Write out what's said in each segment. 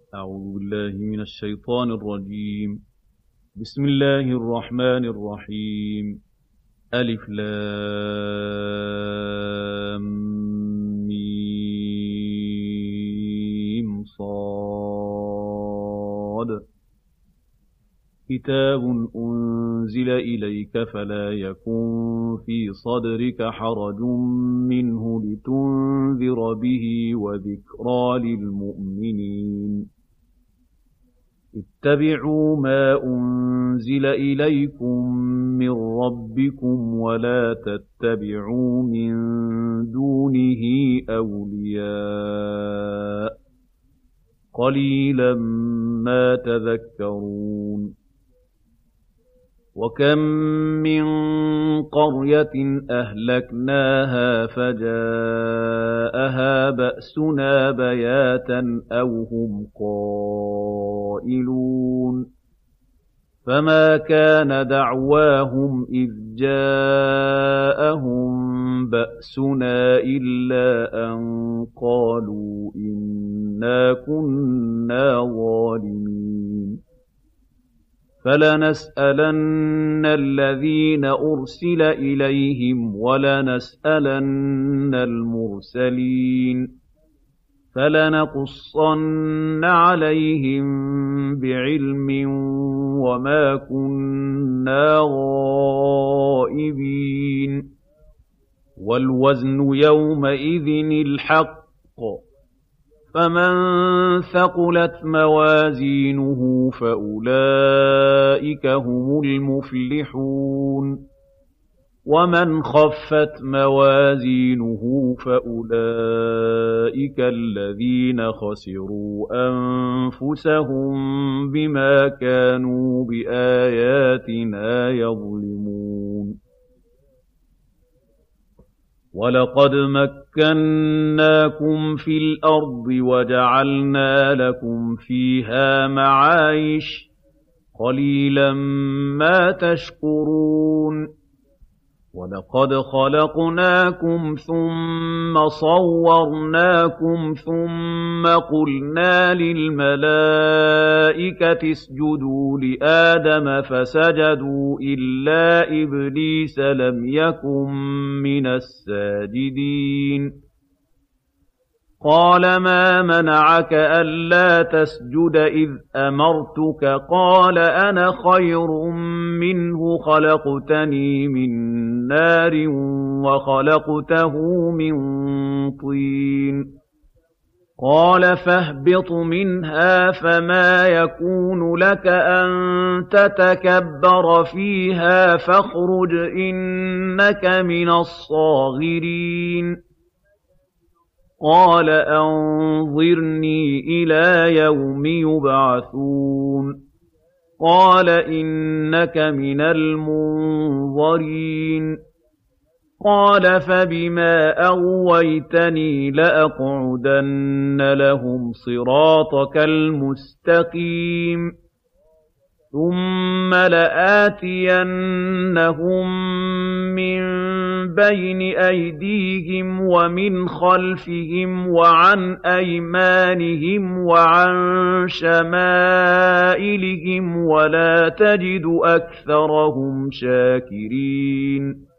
أعوذ بالله من الشيطان الرجيم. بسم الله الرحمن الرحيم. ألف لام ميم صاد. كتاب أنزل إليك فلا يكن في صدرك حرج منه لتنذر به وذكرى للمؤمنين. اتبعوا ما أنزل إليكم من ربكم ولا تتبعوا من دونه أولياء قليلا ما تذكرون. وكم من قرية أهلكناها فجاءها بأسنا بياتا أو هم قائلون. فما كان دعواهم إذ جاءهم بأسنا إلا أن قالوا إنا كنا ظالمين. فلنسألن الذين أرسل إليهم ولنسألن المرسلين. فلنقصن عليهم بعلم وما كنا غائبين. والوزن يومئذ الحق. فمن ثقلت موازينه فأولئك هم المفلحون. ومن خفت موازينه فأولئك الذين خسروا أنفسهم بما كانوا بآياتنا يظلمون. وَلَقَدْ مَكَّنَّاكُمْ فِي الْأَرْضِ وَجَعَلْنَا لَكُمْ فِيهَا مَعَايِشَ قَلِيلًا مَا تَشْكُرُونَ. وَلَقَدْ خَلَقْنَاكُمْ ثُمَّ صَوَّرْنَاكُمْ ثُمَّ قُلْنَا لِلْمَلَائِكَةِ اسْجُدُوا لِآدَمَ فَسَجَدُوا إِلَّا إِبْلِيسَ لَمْ يَكُن مِّنَ السَّاجِدِينَ. قَالَ مَا مَنَعَكَ أَلَّا تَسْجُدَ إِذْ أَمَرْتُكَ ۖ قَالَ أَنَا خَيْرٌ مِّنْهُ خَلَقْتَنِي مِن نَّارٍ وَخَلَقْتَهُ مِن طِينٍ. قَالَ فَاهْبِطْ مِنْهَا فَمَا يَكُونُ لَكَ أَن تَتَكَبَّرَ فِيهَا فَاخْرُجْ إِنَّكَ مِنَ الصَّاغِرِينَ. قَالَ أَنظِرْنِي إِلَىٰ يَوْمِ يُبْعَثُونَ. قَالَ إِنَّكَ مِنَ الْمُنظَرِينَ. قَالَ فَبِمَا أَغْوَيْتَنِي لَأَقْعُدَنَّ لَهُمْ صِرَاطَكَ الْمُسْتَقِيمَ. ثُمَّ لَآتِيَنَّهُم مِّن بَيْنِ أَيْدِيهِمْ وَمِنْ خَلْفِهِمْ وَعَنْ أَيْمَانِهِمْ وَعَن شَمَائِلِهِمْ وَلَا تَجِدُ أَكْثَرَهُمْ شَاكِرِينَ.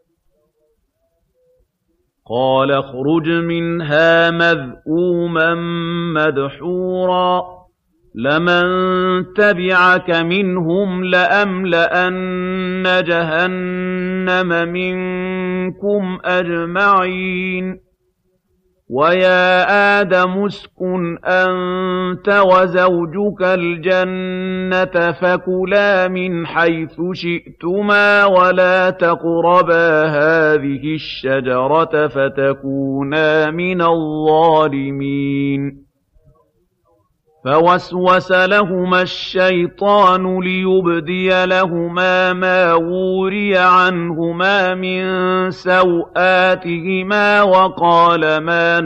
قَالَ اخْرُجْ مِنْهَا مَذْءُومًا مَّدْحُورًا ۖ لَمَن تَبِعَكَ مِنْهُمْ لَأَمْلَأَنَّ جَهَنَّمَ مِنكُمْ أَجْمَعِينَ. وَيَا آدَمُ اسْكُنْ أَنتَ وَزَوْجُكَ الْجَنَّةَ فَكُلَا مِنْ حَيْثُ شِئْتُمَا وَلَا تَقْرَبَا هَٰذِهِ الشَّجَرَةَ فَتَكُونَا مِنَ الظَّالِمِينَ. فَوَسْوَسَ لَهُمَا الشَّيْطَانُ لِيُبْدِيَ لَهُمَا مَا وُورِيَ عَنْهُمَا مِن سَوْآتِهِمَا وَقَالَ مَا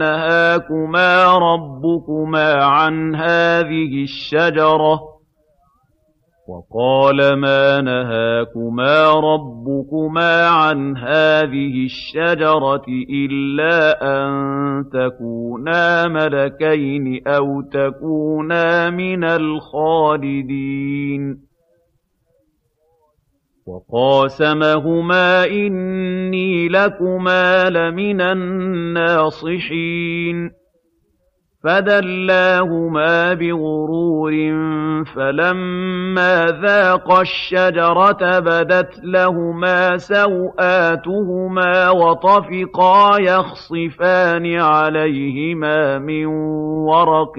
نَهَاكُمَا رَبُّكُمَا عَنْ هَٰذِهِ الشَّجَرَةِ وقال ما نهاكما ربكما عن هذه الشجرة إلا أن تكونا ملكين أو تكونا من الخالدين وقاسمهما إني لكما لمن الناصحين فدلاهما بغرور فلما ذاقا الشجرة بدت لهما سوآتهما وطفقا يخصفان عليهما من ورق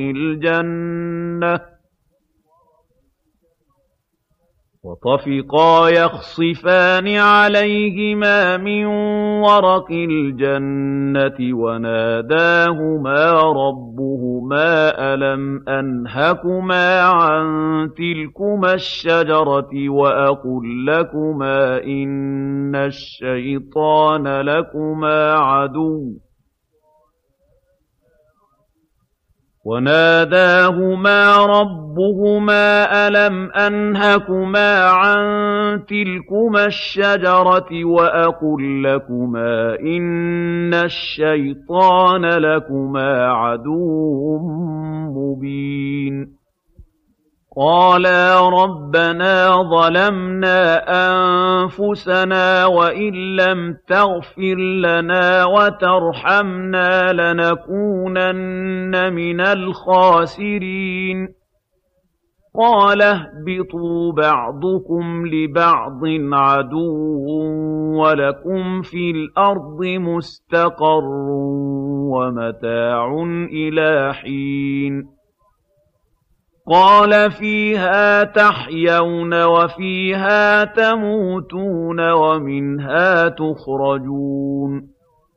الجنة وناداهما ربهما ألم أنهكما عن تلكما الشجرة وأقل لكما إن الشيطان لكما عدو وناداهما ربهما ألم أنهكما عن تلكما الشجرة وأقل لكما إن الشيطان لكما عدو مبين قالا ربنا ظلمنا أنفسنا وإن لم تغفر لنا وترحمنا لنكونن من الخاسرين قال اهبطوا بعضكم لبعض عدو ولكم في الأرض مستقر ومتاع إلى حين قال فيها تحيون وفيها تموتون ومنها تخرجون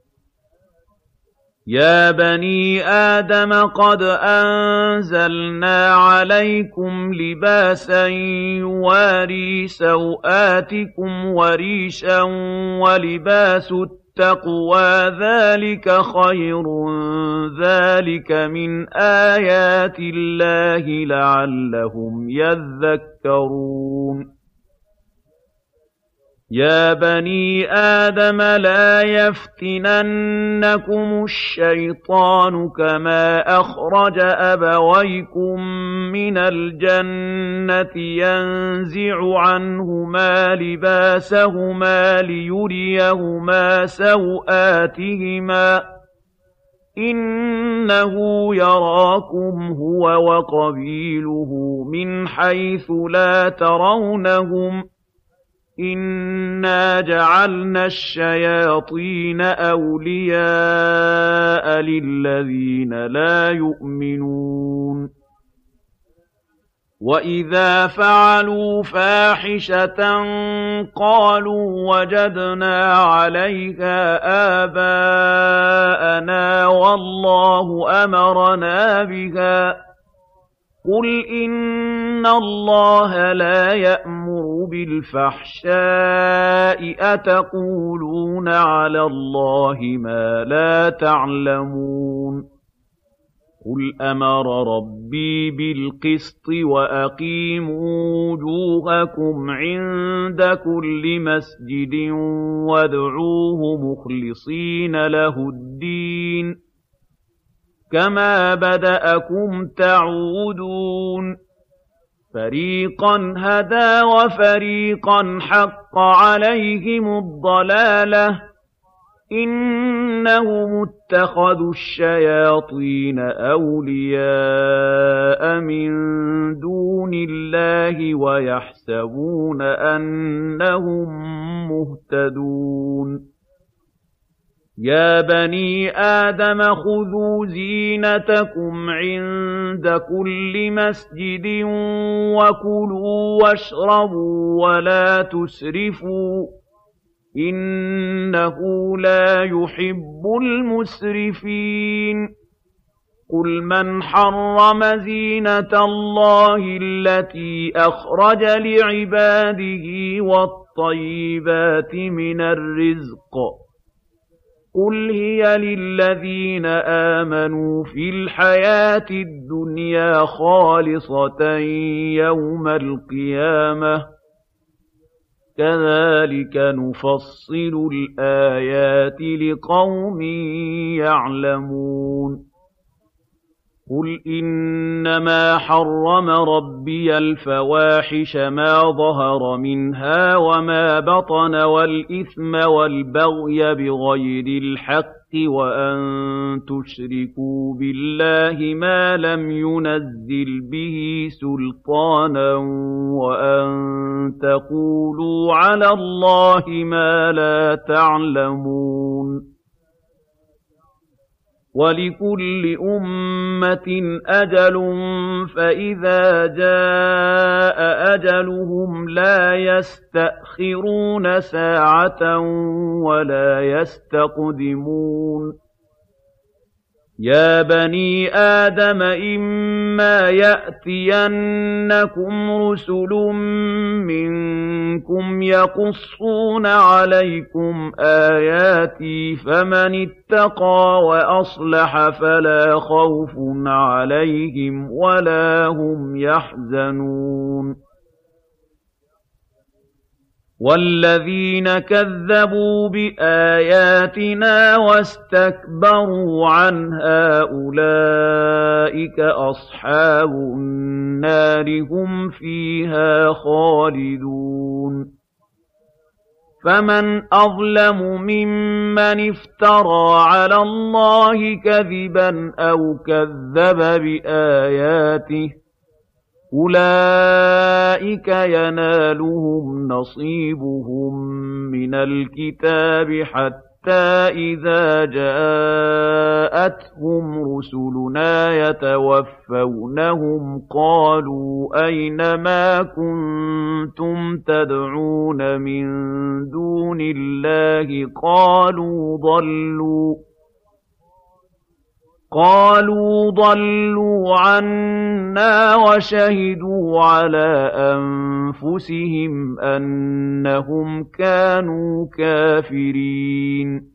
يا بني آدم قد أنزلنا عليكم لباسا يواري سوآتكم وريشا ولباس التقوى ذلك خير ذلك من آيات الله لعلهم يذكرون يا بني آدم لا يفتننكم الشيطان كما أخرج أبويكم من الجنة ينزع عنهما لباسهما ليريهما سوآتهما إنه يراكم هو وقبيله من حيث لا ترونهم إنا جعلنا الشياطين أولياء للذين لا يؤمنون وإذا فعلوا فاحشة قالوا وجدنا عليها آباءنا والله أمرنا بها قل إن الله لا يأمر بالفحشاء أتقولون على الله ما لا تعلمون قل أمر ربي بالقسط وأقيموا وجوهكم عند كل مسجد وادعوه مخلصين له الدين كما بدأكم تعودون فريقا هدى وفريقا حق عليهم الضلالة إنهم اتخذوا الشياطين أولياء من دون الله ويحسبون أنهم مهتدون يا بني آدم خذوا زينتكم عند كل مسجد وكلوا واشربوا ولا تسرفوا إنه لا يحب المسرفين قل من حرم زينة الله التي أخرج لعباده والطيبات من الرزق قُلْ هِيَ لِلَّذِينَ آمَنُوا فِي الْحَيَاةِ الدُّنْيَا خَالِصَةً يَوْمَ الْقِيَامَةِ ۗ كَذَٰلِكَ نُفَصِّلُ الْآيَاتِ لِقَوْمٍ يَعْلَمُونَ قُلْ إِنَّمَا حَرَّمَ رَبِّيَ الْفَوَاحِشَ مَا ظَهَرَ مِنْهَا وَمَا بَطَنَ وَالْإِثْمَ وَالْبَغْيَ بِغَيْرِ الْحَقِّ وَأَن تُشْرِكُوا بِاللَّهِ مَا لَمْ يُنَزِّلْ بِهِ سُلْطَانًا وَأَن تَقُولُوا عَلَى اللَّهِ مَا لَا تَعْلَمُونَ وَلِكُلِّ أُمَّةٍ أَجَلٌ فَإِذَا جَاءَ أَجَلُهُمْ لَا يَسْتَأْخِرُونَ سَاعَةً وَلَا يَسْتَقْدِمُونَ يَا بَنِي آدَمَ إِمَّا يَأْتِيَنَّكُمْ رُسُلٌ مِّنكُمْ يَقُصُّونَ عَلَيْكُمْ آيَاتِي فَمَنِ اتَّقَىٰ وَأَصْلَحَ فَلَا خَوْفٌ عَلَيْهِمْ وَلَا هُمْ يَحْزَنُونَ وَالَّذِينَ كَذَّبُوا بِآيَاتِنَا وَاسْتَكْبَرُوا عَنْهَا أُولَٰئِكَ أَصْحَابُ النَّارِ هُمْ فِيهَا خَالِدُونَ فَمَنْ أَظْلَمُ مِمَّنِ افْتَرَىٰ عَلَى اللَّهِ كَذِبًا أَوْ كَذَّبَ بِآيَاتِهِ أُولَٰئِكَ يَنَالُهُمْ نَصِيبُهُم مِّنَ الْكِتَابِ حَتَّىٰ إِذَا جَاءَتْهُمْ رُسُلُنَا يَتَوَفَّوْنَهُمْ قَالُوا أَيْنَ مَا كُنتُمْ تَدْعُونَ مِن دُونِ اللَّهِ قَالُوا ضَلُّوا عَنَّا وَشَهِدُوا عَلَىٰ أَنفُسِهِمْ أَنَّهُمْ كَانُوا كَافِرِينَ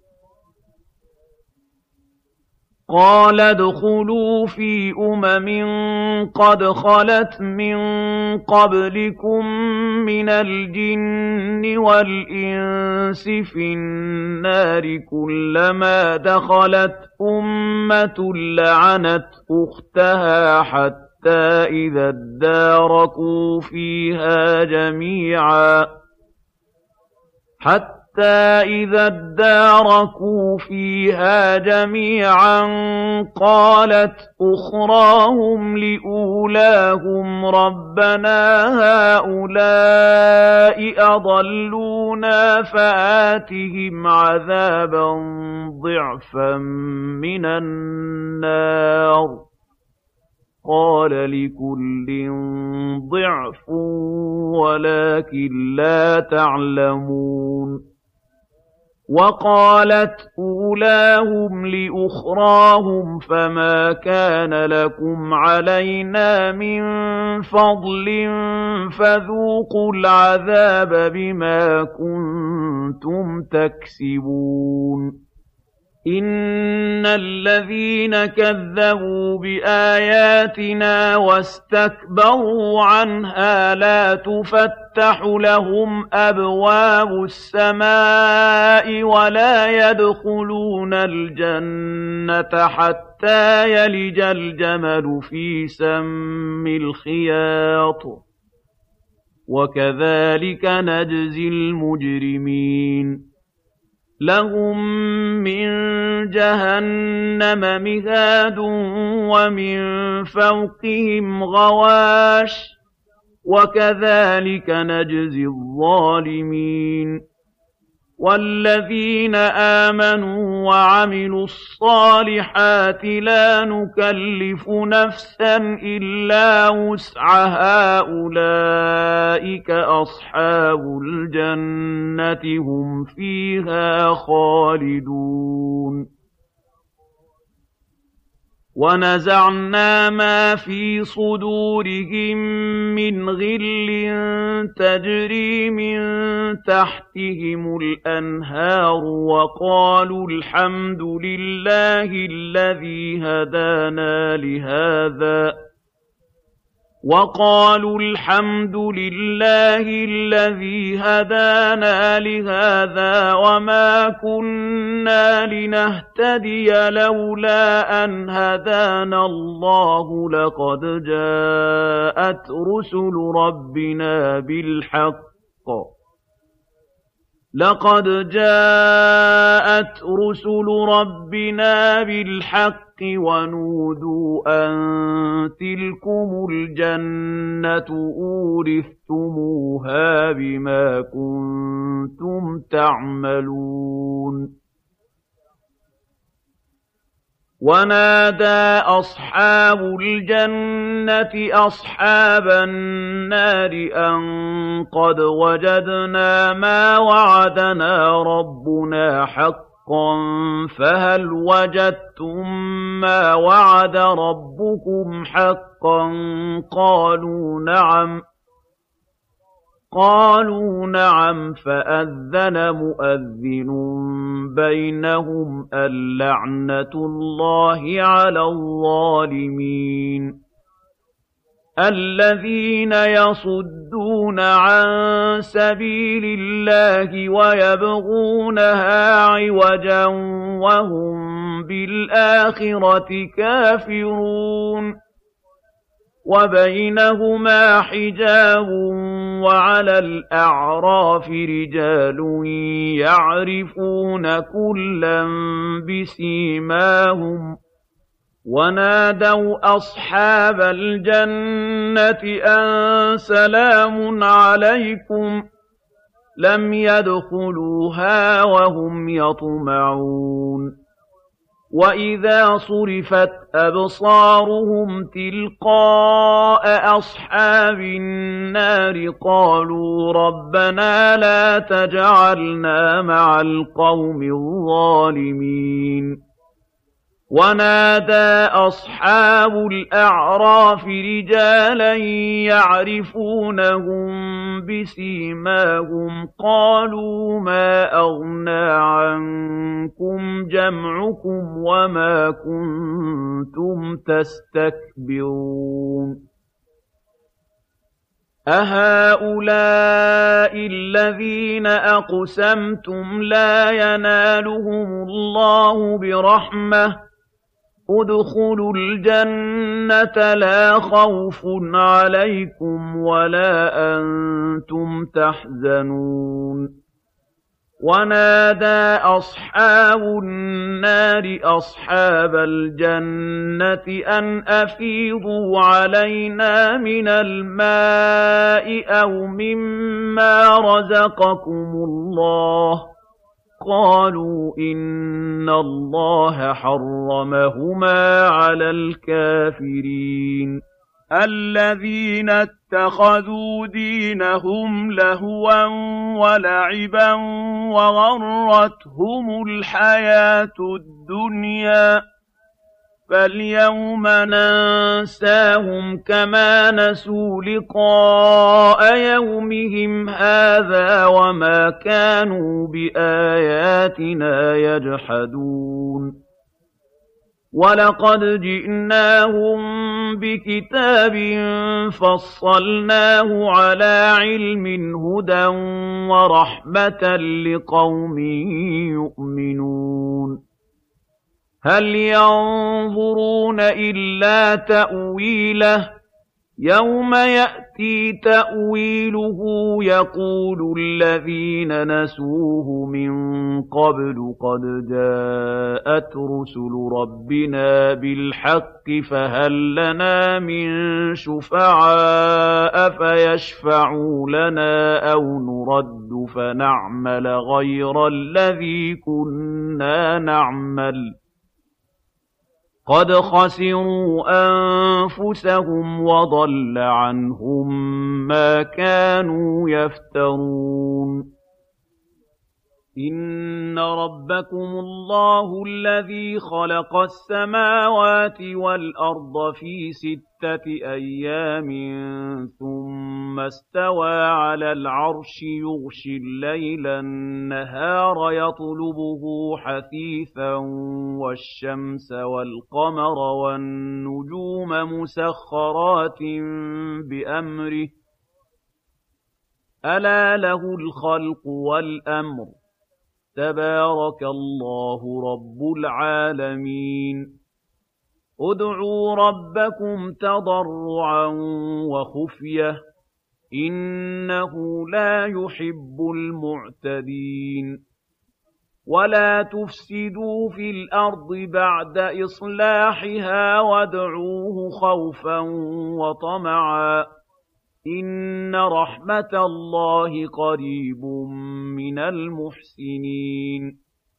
قَالَ ادْخُلُوا فِي قَدْ خَلَتْ مِن قَبْلِكُم مِّنَ الْجِنِّ وَالْإِنسِ فِي النَّارِ كُلَّمَا دَخَلَتْ أُمَّةٌ لَّعَنَتْ أُخْتَهَا حَتَّىٰ إِذَا ادَّارَكُوا فِيهَا جَمِيعًا قَالَتْ أُخْرَاهُمْ لِأُولَاهُمْ رَبَّنَا هَٰؤُلَاءِ أَضَلُّونَا فَآتِهِمْ عَذَابًا ضِعْفًا مِّنَ النَّارِ قَالَ لِكُلٍّ ضِعْفٌ وَلَٰكِن لَّا تَعْلَمُونَ وَقَالَتْ أُولَاهُمْ لِأُخْرَاهُمْ فَمَا كَانَ لَكُمْ عَلَيْنَا مِن فَضْلٍ فَذُوقُوا الْعَذَابَ بِمَا كُنتُمْ تَكْسِبُونَ إِنَّ الَّذِينَ كَذَّبُوا بِآيَاتِنَا وَاسْتَكْبَرُوا عَنْهَا لَا تُفَتَّحُ لَهُمْ أَبْوَابُ السَّمَاءِ وَلَا يَدْخُلُونَ الْجَنَّةَ حَتَّىٰ يَلِجَ الْجَمَلُ فِي سَمِّ الْخِيَاطِ ۚ وَكَذَٰلِكَ نَجْزِي الْمُجْرِمِينَ لَهُم مِّن جَهَنَّمَ مِهَادٌ وَمِن فَوْقِهِمْ غَوَاشٍ ۚ وَكَذَٰلِكَ نَجْزِي الظَّالِمِينَ وَالَّذِينَ آمَنُوا وَعَمِلُوا الصَّالِحَاتِ لَا نُكَلِّفُ نَفْسًا إِلَّا وُسْعَهَا أُولَٰئِكَ أَصْحَابُ الْجَنَّةِ هُمْ فِيهَا خَالِدُونَ وَنَزَعْنَا مَا فِي صُدُورِهِم مِّنْ غِلٍّ تَجْرِي مِن تَحْتِهِمُ الْأَنْهَارُ وَقَالُوا الْحَمْدُ لِلَّهِ الَّذِي هَدَانَا لِهَٰذَا وَمَا كُنَّا لِنَهْتَدِيَ لَوْلَا أَنْ هَدَانَا اللَّهُ لَقَدْ جَاءَتْ رُسُلُ رَبِّنَا بِالْحَقِّ وَنُودُوا أَن تِلْكُمُ الْجَنَّةُ أُورِثْتُمُوهَا بِمَا كُنتُمْ تَعْمَلُونَ وَنَادَىٰ أَصْحَابُ الْجَنَّةِ أَصْحَابَ النَّارِ أَن قَدْ وَجَدْنَا مَا وَعَدَنَا رَبُّنَا حَقًّا فَهَلْ وَجَدتُّم مَّا وَعَدَ رَبُّكُمْ حَقًّا قَالُوا نَعَمْ فَأَذَّنَ مُؤَذِّنٌ بَيْنَهُمْ اللَّعْنَةُ اللَّهِ عَلَى الظَّالِمِينَ الَّذِينَ يَصُدُّونَ عَن سَبِيلِ اللَّهِ وَيَبْغُونَهَا عِوَجًا وَهُم بِالْآخِرَةِ كَافِرُونَ وَبَيْنَهُمَا حِجَابٌ وَعَلَى الْأَعْرَافِ رِجَالٌ يَعْرِفُونَ كُلًّا بِسِيمَاهُمْ وَنَادَوْا أَصْحَابَ الْجَنَّةِ أَن سَلَامٌ عَلَيْكُمْ لَمْ يَدْخُلُوهَا وَهُمْ يَطْمَعُونَ وَإِذَا صُرِفَتْ أَبْصَارُهُمْ تِلْقَاءَ أَصْحَابِ النَّارِ قَالُوا رَبَّنَا لَا تَجْعَلْنَا مَعَ الْقَوْمِ الظَّالِمِينَ وَنَادَىٰ أَصْحَابُ الْأَعْرَافِ رِجَالًا يَعْرِفُونَهُم بِسِيمَاهُمْ قَالُوا مَا أَغْنَىٰ عَنكُمْ جَمْعُكُمْ وَمَا كُنتُمْ تَسْتَكْبِرُونَ أَهَٰؤُلَاءِ الَّذِينَ أَقْسَمْتُمْ لَا يَنَالُهُمُ اللَّهُ بِرَحْمَةٍ ادْخُلُوا الْجَنَّةَ لَا خَوْفٌ عَلَيْكُمْ وَلَا أَنتُمْ تَحْزَنُونَ وَنَادَىٰ أَصْحَابُ النَّارِ أَصْحَابَ الْجَنَّةِ أَنْ أَفِيضُوا عَلَيْنَا مِنَ الْمَاءِ أَوْ مِمَّا رَزَقَكُمُ اللَّهُ قَالُوا إِنَّ اللَّهَ حَرَّمَهُمَا عَلَى الْكَافِرِينَ الَّذِينَ اتَّخَذُوا دِينَهُمْ لَهْوًا وَلَعِبًا وَغَرَّتْهُمُ الْحَيَاةُ الدُّنْيَا فَالْيَوْمَ نَنسَاهُمْ كَمَا نَسُوا لِقَاءَ يَوْمِهِمْ هَٰذَا وَمَا كَانُوا بِآيَاتِنَا يَجْحَدُونَ وَلَقَدْ جِئْنَاهُم بِكِتَابٍ فَصَّلْنَاهُ عَلَىٰ عِلْمٍ هُدًى وَرَحْمَةً لِّقَوْمٍ يُؤْمِنُونَ هَلْ يَنظُرُونَ إِلَّا تَأْوِيلَهُ يَوْمَ يَأْتِي تَأْوِيلُهُ يَقُولُ الَّذِينَ نَسُوهُ مِن قَبْلُ قَدْ جَاءَتْ رُسُلُ رَبِّنَا بِالْحَقِّ فَهَل لَّنَا مِن شُفَعَاءَ فَيَشْفَعُوا لَنَا أَوْ نُرَدُّ فَنَعْمَلَ غَيْرَ الَّذِي كُنَّا نَعْمَلُ قَدْ خَسِرُوا أَنفُسَهُمْ وَضَلَّ عَنْهُم مَّا كَانُوا يَفْتَرُونَ إِنَّ رَبَّكُمُ اللَّهُ الَّذِي خَلَقَ السَّمَاوَاتِ وَالْأَرْضَ فِي 6 أَيَّامٍ ثُمَّ اسْتَوَىٰ عَلَى الْعَرْشِ يُغْشِي اللَّيْلَ النَّهَارَ يَطْلُبُهُ حَثِيثًا وَالشَّمْسَ وَالْقَمَرَ وَالنُّجُومَ مُسَخَّرَاتٍ بِأَمْرِهِ ۗ أَلَا لَهُ الْخَلْقُ وَالْأَمْرُ ۗ تَبَارَكَ اللَّهُ رَبُّ الْعَالَمِينَ ادْعُوا رَبَّكُمْ تَضَرُّعًا وَخُفْيَةً ۚ إِنَّهُ لَا يُحِبُّ الْمُعْتَدِينَ وَلَا تُفْسِدُوا فِي الْأَرْضِ بَعْدَ إِصْلَاحِهَا وَادْعُوهُ خَوْفًا وَطَمَعًا ۚ إِنَّ رَحْمَتَ اللَّهِ قَرِيبٌ مِّنَ الْمُحْسِنِينَ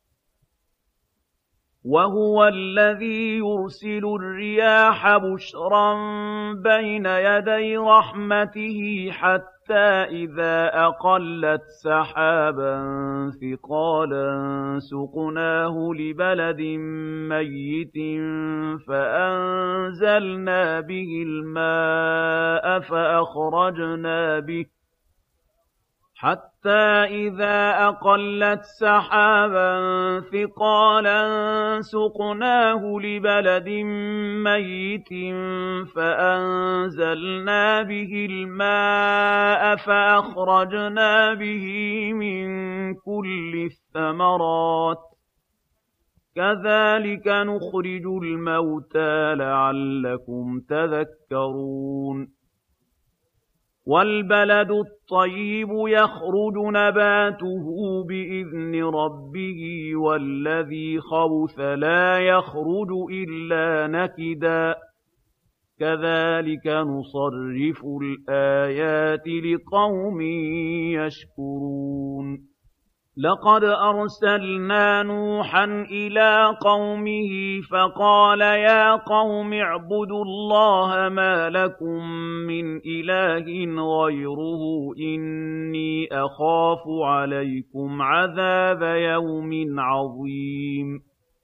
وَهُوَ الَّذِي يُرْسِلُ الرِّيَاحَ بُشْرًا بَيْنَ يَدَيْ رَحْمَتِهِ حَتَّىٰ إِذَا أَقَلَّتْ سَحَابًا ثِقَالًا سُقْنَاهُ لِبَلَدٍ مَّيِّتٍ فَأَنزَلْنَا بِهِ الْمَاءَ حَتَّىٰ إِذَا أَقَلَّتْ سَحَابًا ثِقَالًا سُقْنَاهُ لِبَلَدٍ مَّيِّتٍ فَأَنزَلْنَا بِهِ الْمَاءَ فَأَخْرَجْنَا بِهِ مِن كُلِّ الثَّمَرَاتِ ۚ كَذَٰلِكَ نُخْرِجُ الْمَوْتَىٰ لَعَلَّكُمْ تَذَكَّرُونَ وَالْبَلَدُ الطَّيِّبُ يَخْرُجُ نَبَاتُهُ بِإِذْنِ رَبِّهِ وَالَّذِي خَبُثَ لَا يَخْرُجُ إِلَّا نَكِدًا ۚ كَذَٰلِكَ نُصَرِّفُ الْآيَاتِ لِقَوْمٍ يَشْكُرُونَ لَقَدْ أَرْسَلْنَا نُوحًا إِلَىٰ قَوْمِهِ فَقَالَ يَا قَوْمِ اعْبُدُوا اللَّهَ مَا لَكُم مِّنْ إِلَٰهٍ غَيْرُهُ إِنِّي أَخَافُ عَلَيْكُمْ عَذَابَ يَوْمٍ عَظِيمٍ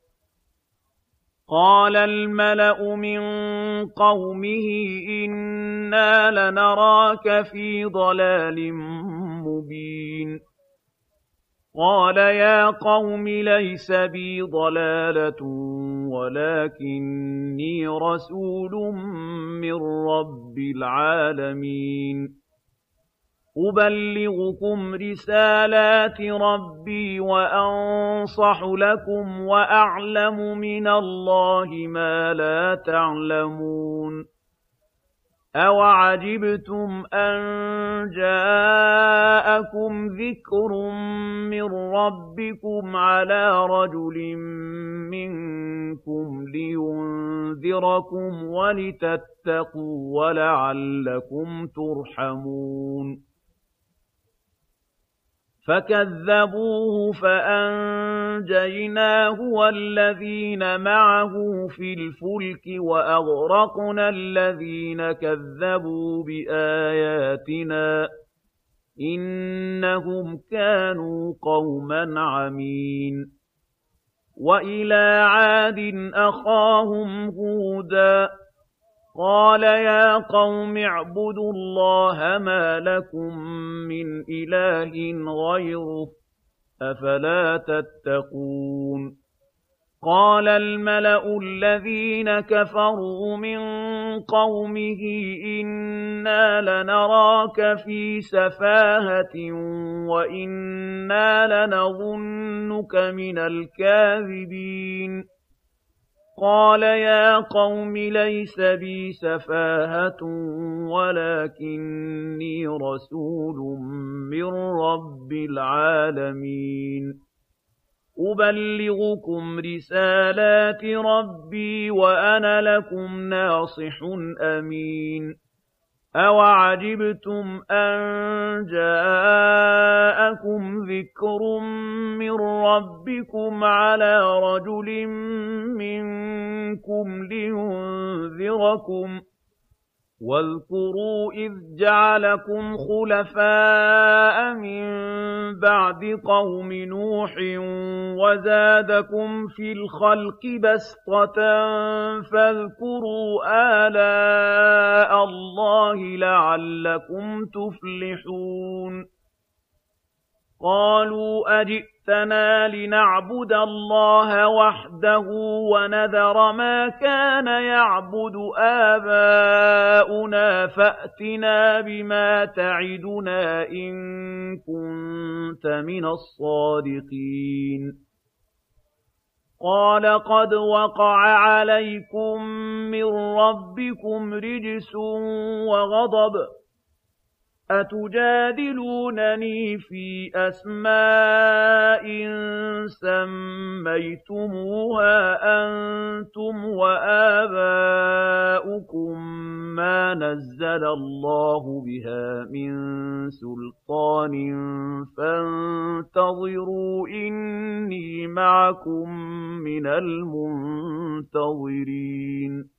قَالَ الْمَلَأُ مِن قَوْمِهِ إِنَّا لَنَرَاكَ فِي ضَلَالٍ مُّبِينٍ قَالَ يَا قَوْمِ لَيْسَ بِي ضَلَالَةٌ وَلَٰكِنِّي رَسُولٌ مِّن رَّبِّ الْعَالَمِينَ أُبَلِّغُكُمْ رِسَالَاتِ رَبِّي وَأَنصَحُ لَكُمْ وَأَعْلَمُ مِنَ اللَّهِ مَا لَا تَعْلَمُونَ أَوَعَجِبْتُمْ أَن جَاءَكُمْ ذِكْرٌ مِّن رَّبِّكُمْ عَلَىٰ رَجُلٍ مِّنكُمْ لِيُنذِرَكُمْ وَلِتَتَّقُوا وَلَعَلَّكُمْ تُرْحَمُونَ فَكَذَّبُوهُ فَأَنجَيْنَاهُ وَالَّذِينَ مَعَهُ فِي الْفُلْكِ وَأَغْرَقْنَا الَّذِينَ كَذَّبُوا بِآيَاتِنَا ۚ إِنَّهُمْ كَانُوا قَوْمًا عَمِينَ وَإِلَىٰ عَادٍ أَخَاهُمْ هُودًا ۗ قَالَ يَا قَوْمِ اعْبُدُوا اللَّهَ مَا لَكُم مِّنْ إِلَٰهٍ غَيْرُهُ ۖ أَفَلَا تَتَّقُونَ قَالَ الْمَلَأُ الَّذِينَ كَفَرُوا مِن قَوْمِهِ إِنَّا لَنَرَاكَ فِي سَفَاهَةٍ وَإِنَّا لَنَظُنُّكَ مِنَ الْكَاذِبِينَ قَالَ يَا قَوْمِ لَيْسَ بِي سَفَاهَةٌ وَلَٰكِنِّي رَسُولٌ مِّن رَّبِّ الْعَالَمِينَ أُبَلِّغُكُمْ رِسَالَاتِ رَبِّي وَأَنَا لَكُمْ نَاصِحٌ أَمِينٌ أَوَعَجِبْتُمْ أَن جَاءَكُمْ ذِكْرٌ مِّن رَّبِّكُمْ عَلَىٰ رَجُلٍ مِّنكُمْ لِيُنذِرَكُمْ وَاذْكُرُوا إِذْ جَعَلَكُمْ خُلَفَاءَ مِن بَعْدِ قَوْمِ نُوحٍ وَزَادَكُمْ فِي الْخَلْقِ بَسْطَةً فَاذْكُرُوا آلَاءَ اللَّهِ لَعَلَّكُمْ تُفْلِحُونَ قَالُوا أَجِئْتَنَا لِنَعْبُدَ اللَّهَ وَحْدَهُ وَنَذَرَ مَا كَانَ يَعْبُدُ آبَاؤُنَا فَأْتِنَا بِمَا تَعِدُنَا إِن كُنتَ مِنَ الصَّادِقِينَ قَالَ قَدْ وَقَعَ عَلَيْكُم مِّن رَّبِّكُمْ رِجْسٌ وَغَضَبٌ أَتُجَادِلُونَنِي فِي أَسْمَاءٍ سَمَّيْتُمُوهَا أَنتُمْ وَآبَاؤُكُم مَّا نَزَّلَ اللَّهُ بِهَا مِن سُلْطَانٍ فَانتَظِرُوا إِنِّي مَعَكُم مِّنَ الْمُنتَظِرِينَ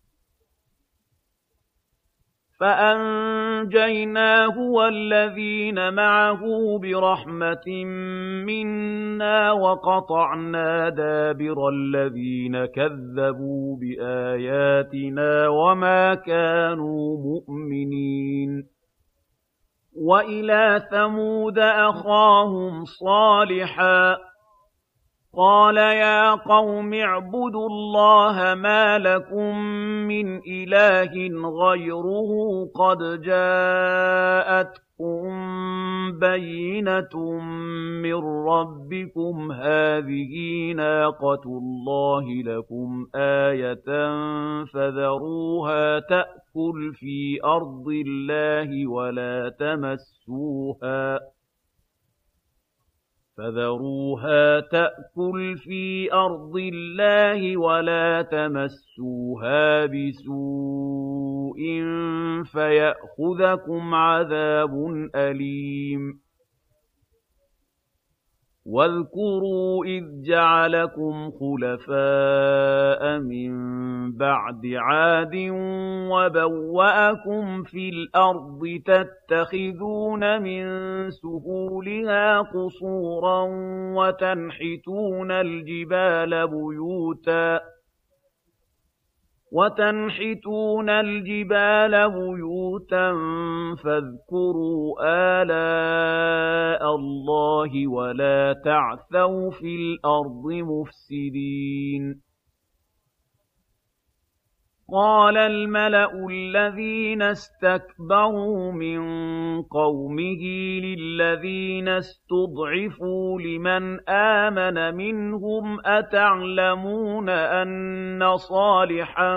فَأَنجَيْنَاهُ وَالَّذِينَ مَعَهُ بِرَحْمَةٍ مِّنَّا وَقَطَعْنَا دَابِرَ الَّذِينَ كَذَّبُوا بِآيَاتِنَا وَمَا كَانُوا مُؤْمِنِينَ وَإِلَىٰ ثَمُودَ أَخَاهُمْ صَالِحًا قَالَ يَا قَوْمِ اعْبُدُوا اللَّهَ مَا لَكُم مِّنْ إِلَٰهٍ غَيْرُهُ قَدْ جَاءَتْكُم بَيِّنَةٌ مِّن رَّبِّكُمْ هَٰذِهِ نَاقَةُ اللَّهِ لَكُمْ آيَةً فَذَرُوهَا تَأْكُلْ فِي أَرْضِ اللَّهِ وَلَا تَمَسُّوهَا بِسُوءٍ فَيَأْخُذَكُمْ عَذَابٌ أَلِيمٌ وَاذْكُرُوا إِذْ جَعَلَكُمْ خُلَفَاءَ مِن بَعْدِ عَادٍ وَبَوَّأَكُمْ فِي الْأَرْضِ تَتَّخِذُونَ مِن سُهُولِهَا قُصُورًا وَتَنْحِتُونَ الْجِبَالَ بُيُوتًا فَاذْكُرُوا آلَاءَ اللَّهِ وَلَا تَعْثَوْا فِي الْأَرْضِ مُفْسِدِينَ قَالَ الْمَلَأُ الَّذِينَ اسْتَكْبَرُوا مِن قَوْمِهِ لِلَّذِينَ اسْتُضْعِفُوا لِمَنْ آمَنَ مِنْهُمْ أَتَعْلَمُونَ أَنَّ صَالِحًا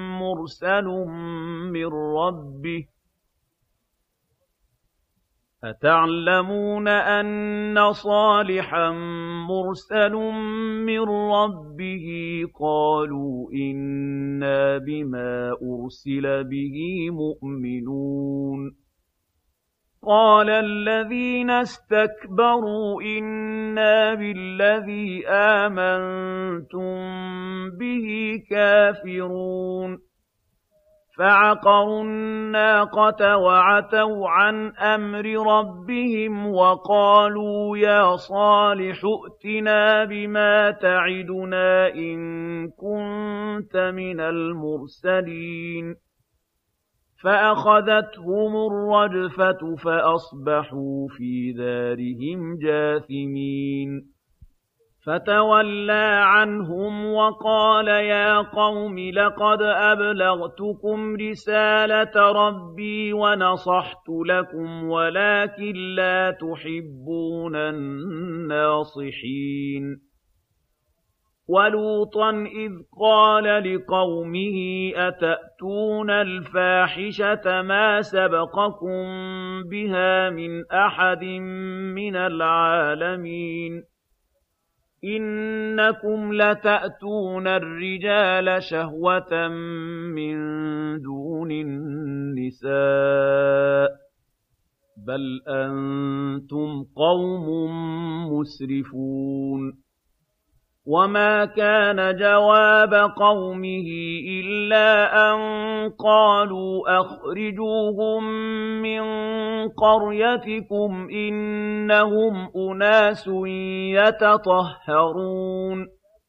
مُرْسَلٌ مِّن رَّبِّهِ قَالُوا إِنَّا بِمَا أُرْسِلَ بِهِ مُؤْمِنُونَ قَالَ الَّذِينَ اسْتَكْبَرُوا إِنَّا بِالَّذِي آمَنتُم بِهِ كَافِرُونَ فَعَقَرُوا النَّاقَةَ وَعَتَوْا عَنْ أَمْرِ رَبِّهِمْ وَقَالُوا يَا صَالِحُ ائْتِنَا بِمَا تَعِدُنَا إِن كُنتَ مِنَ الْمُرْسَلِينَ فَأَخَذَتْهُمُ الرَّجْفَةُ فَأَصْبَحُوا فِي دَارِهِمْ جَاثِمِينَ فَتَوَلَّىٰ عَنْهُمْ وَقَالَ يَا قَوْمِ لَقَدْ أَبْلَغْتُكُمْ رِسَالَةَ رَبِّي وَنَصَحْتُ لَكُمْ وَلَٰكِن لَّا تُحِبُّونَ النَّاصِحِينَ وَلُوطًا إِذْ قَالَ لِقَوْمِهِ أَتَأْتُونَ الْفَاحِشَةَ مَا سَبَقَكُم بِهَا مِنْ أَحَدٍ مِّنَ الْعَالَمِينَ إِنَّكُمْ لَتَأْتُونَ الرِّجَالَ شَهْوَةً مِّن دُونِ النِّسَاءِ بَلْ أَنتُمْ قَوْمٌ مُّسْرِفُونَ وَمَا كَانَ جَوَابَ قَوْمِهِ إِلَّا أَن قَالُوا أَخْرِجُوهُم مِّن قَرْيَتِكُمْ ۖ إِنَّهُمْ أُنَاسٌ يَتَطَهَّرُونَ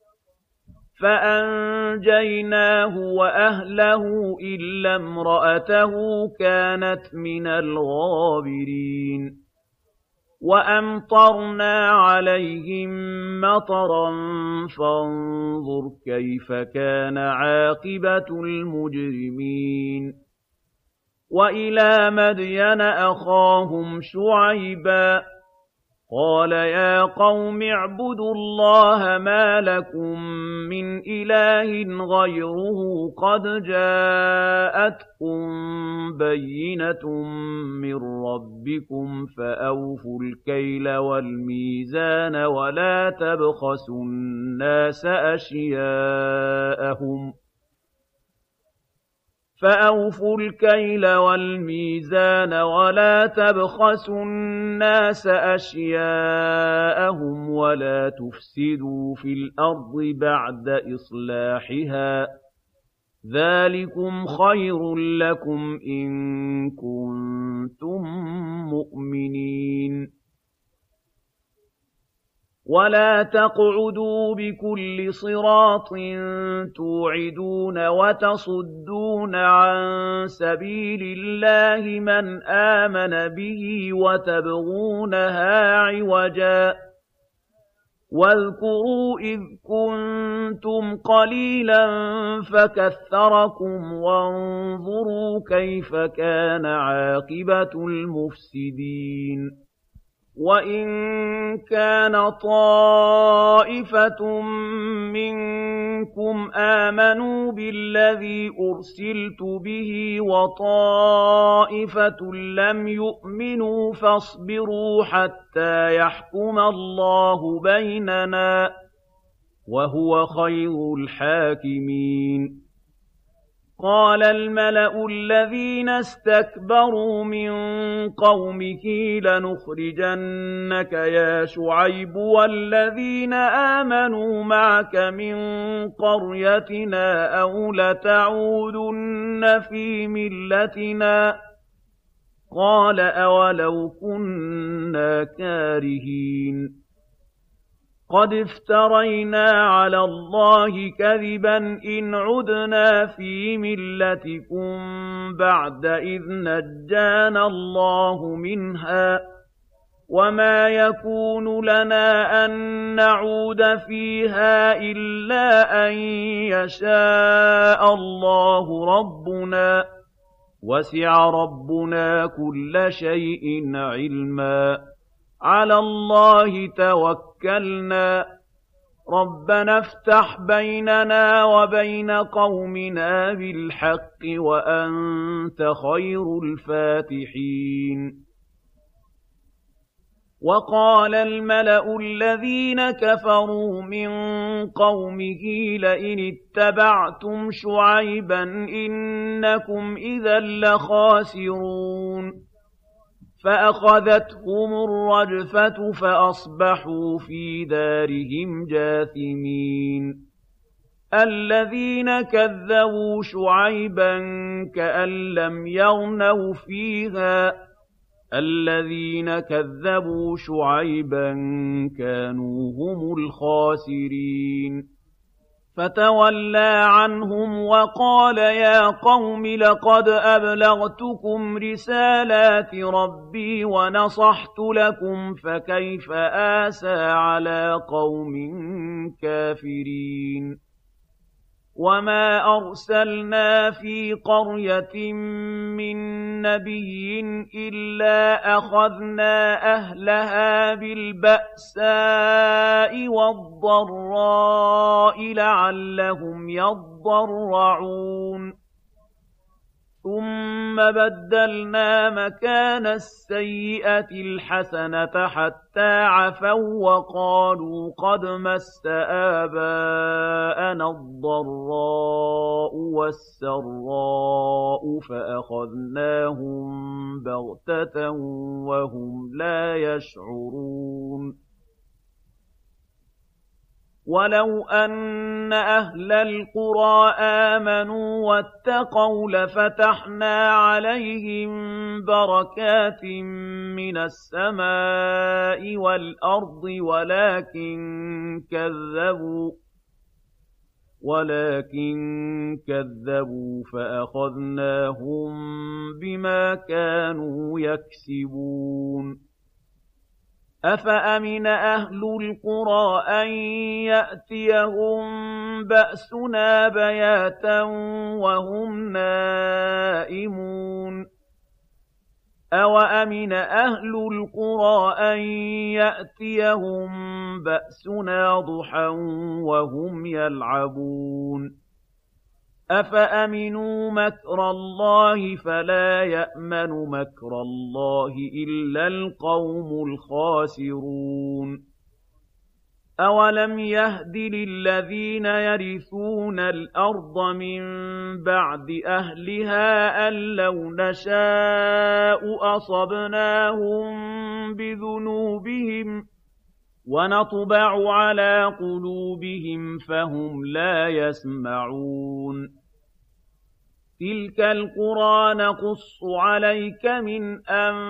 فَأَنجَيْنَاهُ وَأَهْلَهُ إِلَّا امْرَأَتَهُ كَانَتْ مِنَ الْغَابِرِينَ وَأَمْطَرْنَا عَلَيْهِم مَّطَرًا ۖ فَانظُرْ كَيْفَ كَانَ عَاقِبَةُ الْمُجْرِمِينَ وَإِلَىٰ مَدْيَنَ أَخَاهُمْ شُعَيْبًا ۗ قَالَ يَا قَوْمِ اعْبُدُوا اللَّهَ مَا لَكُم مِّنْ إِلَٰهٍ غَيْرُهُ قَدْ جَاءَتْكُم بَيِّنَةٌ مِّن رَّبِّكُمْ فَأَوْفُوا الْكَيْلَ وَالْمِيزَانَ وَلَا تَبْخَسُوا النَّاسَ أَشْيَاءَهُمْ وَلَا تُفْسِدُوا فِي الْأَرْضِ بَعْدَ إِصْلَاحِهَا ۚ ذَٰلِكُمْ خَيْرٌ لَّكُمْ إِن كُنتُم مُّؤْمِنِينَ وَلَا تَقْعُدُوا بِكُلِّ صِرَاطٍ تُوعِدُونَ وَتَصُدُّونَ عَن سَبِيلِ اللَّهِ مَنْ آمَنَ بِهِ وَتَبْغُونَهَا عِوَجًا ۚ وَاذْكُرُوا إِذْ كُنتُمْ قَلِيلًا فَكَثَّرَكُمْ وَانظُرُوا كَيْفَ كَانَ عَاقِبَةُ الْمُفْسِدِينَ وَإِن كَانَ طَائِفَةٌ مِّنكُمْ آمَنُوا بِالَّذِي أُرْسِلْتُ بِهِ وَطَائِفَةٌ لَّمْ يُؤْمِنُوا فَاصْبِرُوا حَتَّىٰ يَحْكُمَ اللَّهُ بَيْنَنَا ۚ وَهُوَ خَيْرُ الْحَاكِمِينَ قَالَ الْمَلَأُ الَّذِينَ اسْتَكْبَرُوا مِن قَوْمِهِ لَنُخْرِجَنَّكَ يَا شُعَيْبُ وَالَّذِينَ آمَنُوا مَعَكَ مِن قَرْيَتِنَا أَوْ لَتَعُودُنَّ فِي مِلَّتِنَا ۚ قَالَ أَوَلَوْ كُنَّا كَارِهِينَ قَدِ افْتَرَيْنَا عَلَى اللَّهِ كَذِبًا إِنْ عُدْنَا فِي مِلَّتِكُم بَعْدَ إِذْ نَجَّانَا اللَّهُ مِنْهَا ۚ وَمَا يَكُونُ لَنَا أَن نَّعُودَ فِيهَا إِلَّا أَن يَشَاءَ اللَّهُ رَبُّنَا ۚ وَسِعَ رَبُّنَا كُلَّ شَيْءٍ عِلْمًا عَلَى اللَّهِ تَوَكَّلْنَا رَبَّنَا افْتَحْ بَيْنَنَا وَبَيْنَ قَوْمِنَا بِالْحَقِّ وَأَنتَ خَيْرُ الْفَاتِحِينَ وَقَالَ الْمَلَأُ الَّذِينَ كَفَرُوا مِن قَوْمِهِ لَئِنِ اتَّبَعْتُمْ شُعَيْبًا إِنَّكُمْ إِذًا لَّخَاسِرُونَ فَأَخَذَتْهُمُ الرَّجْفَةُ فَأَصْبَحُوا فِي دَارِهِمْ جَاثِمِينَ الَّذِينَ كَذَّبُوا شُعَيْبًا كَأَن لَّمْ يَغْنَوْا فِيهَا ۚ الَّذِينَ كَذَّبُوا شُعَيْبًا كَانُوا هُمُ الْخَاسِرِينَ فَتَوَلَّىٰ عَنْهُمْ وَقَالَ يَا قَوْمِ لَقَدْ أَبْلَغْتُكُمْ رِسَالَاتِ رَبِّي وَنَصَحْتُ لَكُمْ فَكَيْفَ آسَىٰ عَلَىٰ قَوْمٍ كَافِرِينَ وَمَا أَرْسَلْنَا فِي قَرْيَةٍ مِّن نَّبِيٍّ إِلَّا أَخَذْنَا أَهْلَهَا بِالْبَأْسَاءِ وَالضَّرَّاءِ لَعَلَّهُمْ يَضَّرَّعُونَ ثُمَّ بَدَّلْنَا مَكَانَ السَّيِّئَةِ الْحَسَنَةَ حَتَّىٰ عَفَوا وَّقَالُوا قَدْ مَسَّ آبَاءَنَا الضَّرَّاءُ وَالسَّرَّاءُ فَأَخَذْنَاهُم بَغْتَةً وَهُمْ لَا يَشْعُرُونَ وَلَوْ أَنَّ أَهْلَ الْقُرَىٰ آمَنُوا وَاتَّقَوْا لَفَتَحْنَا عَلَيْهِم بَرَكَاتٍ مِّنَ السَّمَاءِ وَالْأَرْضِ وَلَٰكِن كَذَّبُوا فَأَخَذْنَاهُم بِمَا كَانُوا يَكْسِبُونَ أَفَأَمِنَ أَهْلُ الْقُرَىٰ أَن يَأْتِيَهُم بَأْسُنَا بَيَاتًا وَهُمْ نَائِمُونَ أَوَأَمِنَ أَهْلُ الْقُرَىٰ أَن يَأْتِيَهُم بَأْسُنَا ضُحًى وَهُمْ يَلْعَبُونَ أَفَأَمِنُوا مَكْرَ اللَّهِ فَلَا يَأْمَنُ مَكْرَ اللَّهِ إِلَّا الْقَوْمُ الْخَاسِرُونَ أَوَلَمْ يَهْدِ لِلَّذِينَ يَرِثُونَ الْأَرْضَ مِن بَعْدِ أَهْلِهَا أَن لَّوْ نَشَاءُ أَصَبْنَاهُم بِذُنُوبِهِمْ وَنَطْبَعُ عَلَىٰ قُلُوبِهِمْ فَهُمْ لَا يَسْمَعُونَ تِلْكَ الْقُرَىٰ نَقُصُّ عَلَيْكَ مِنْ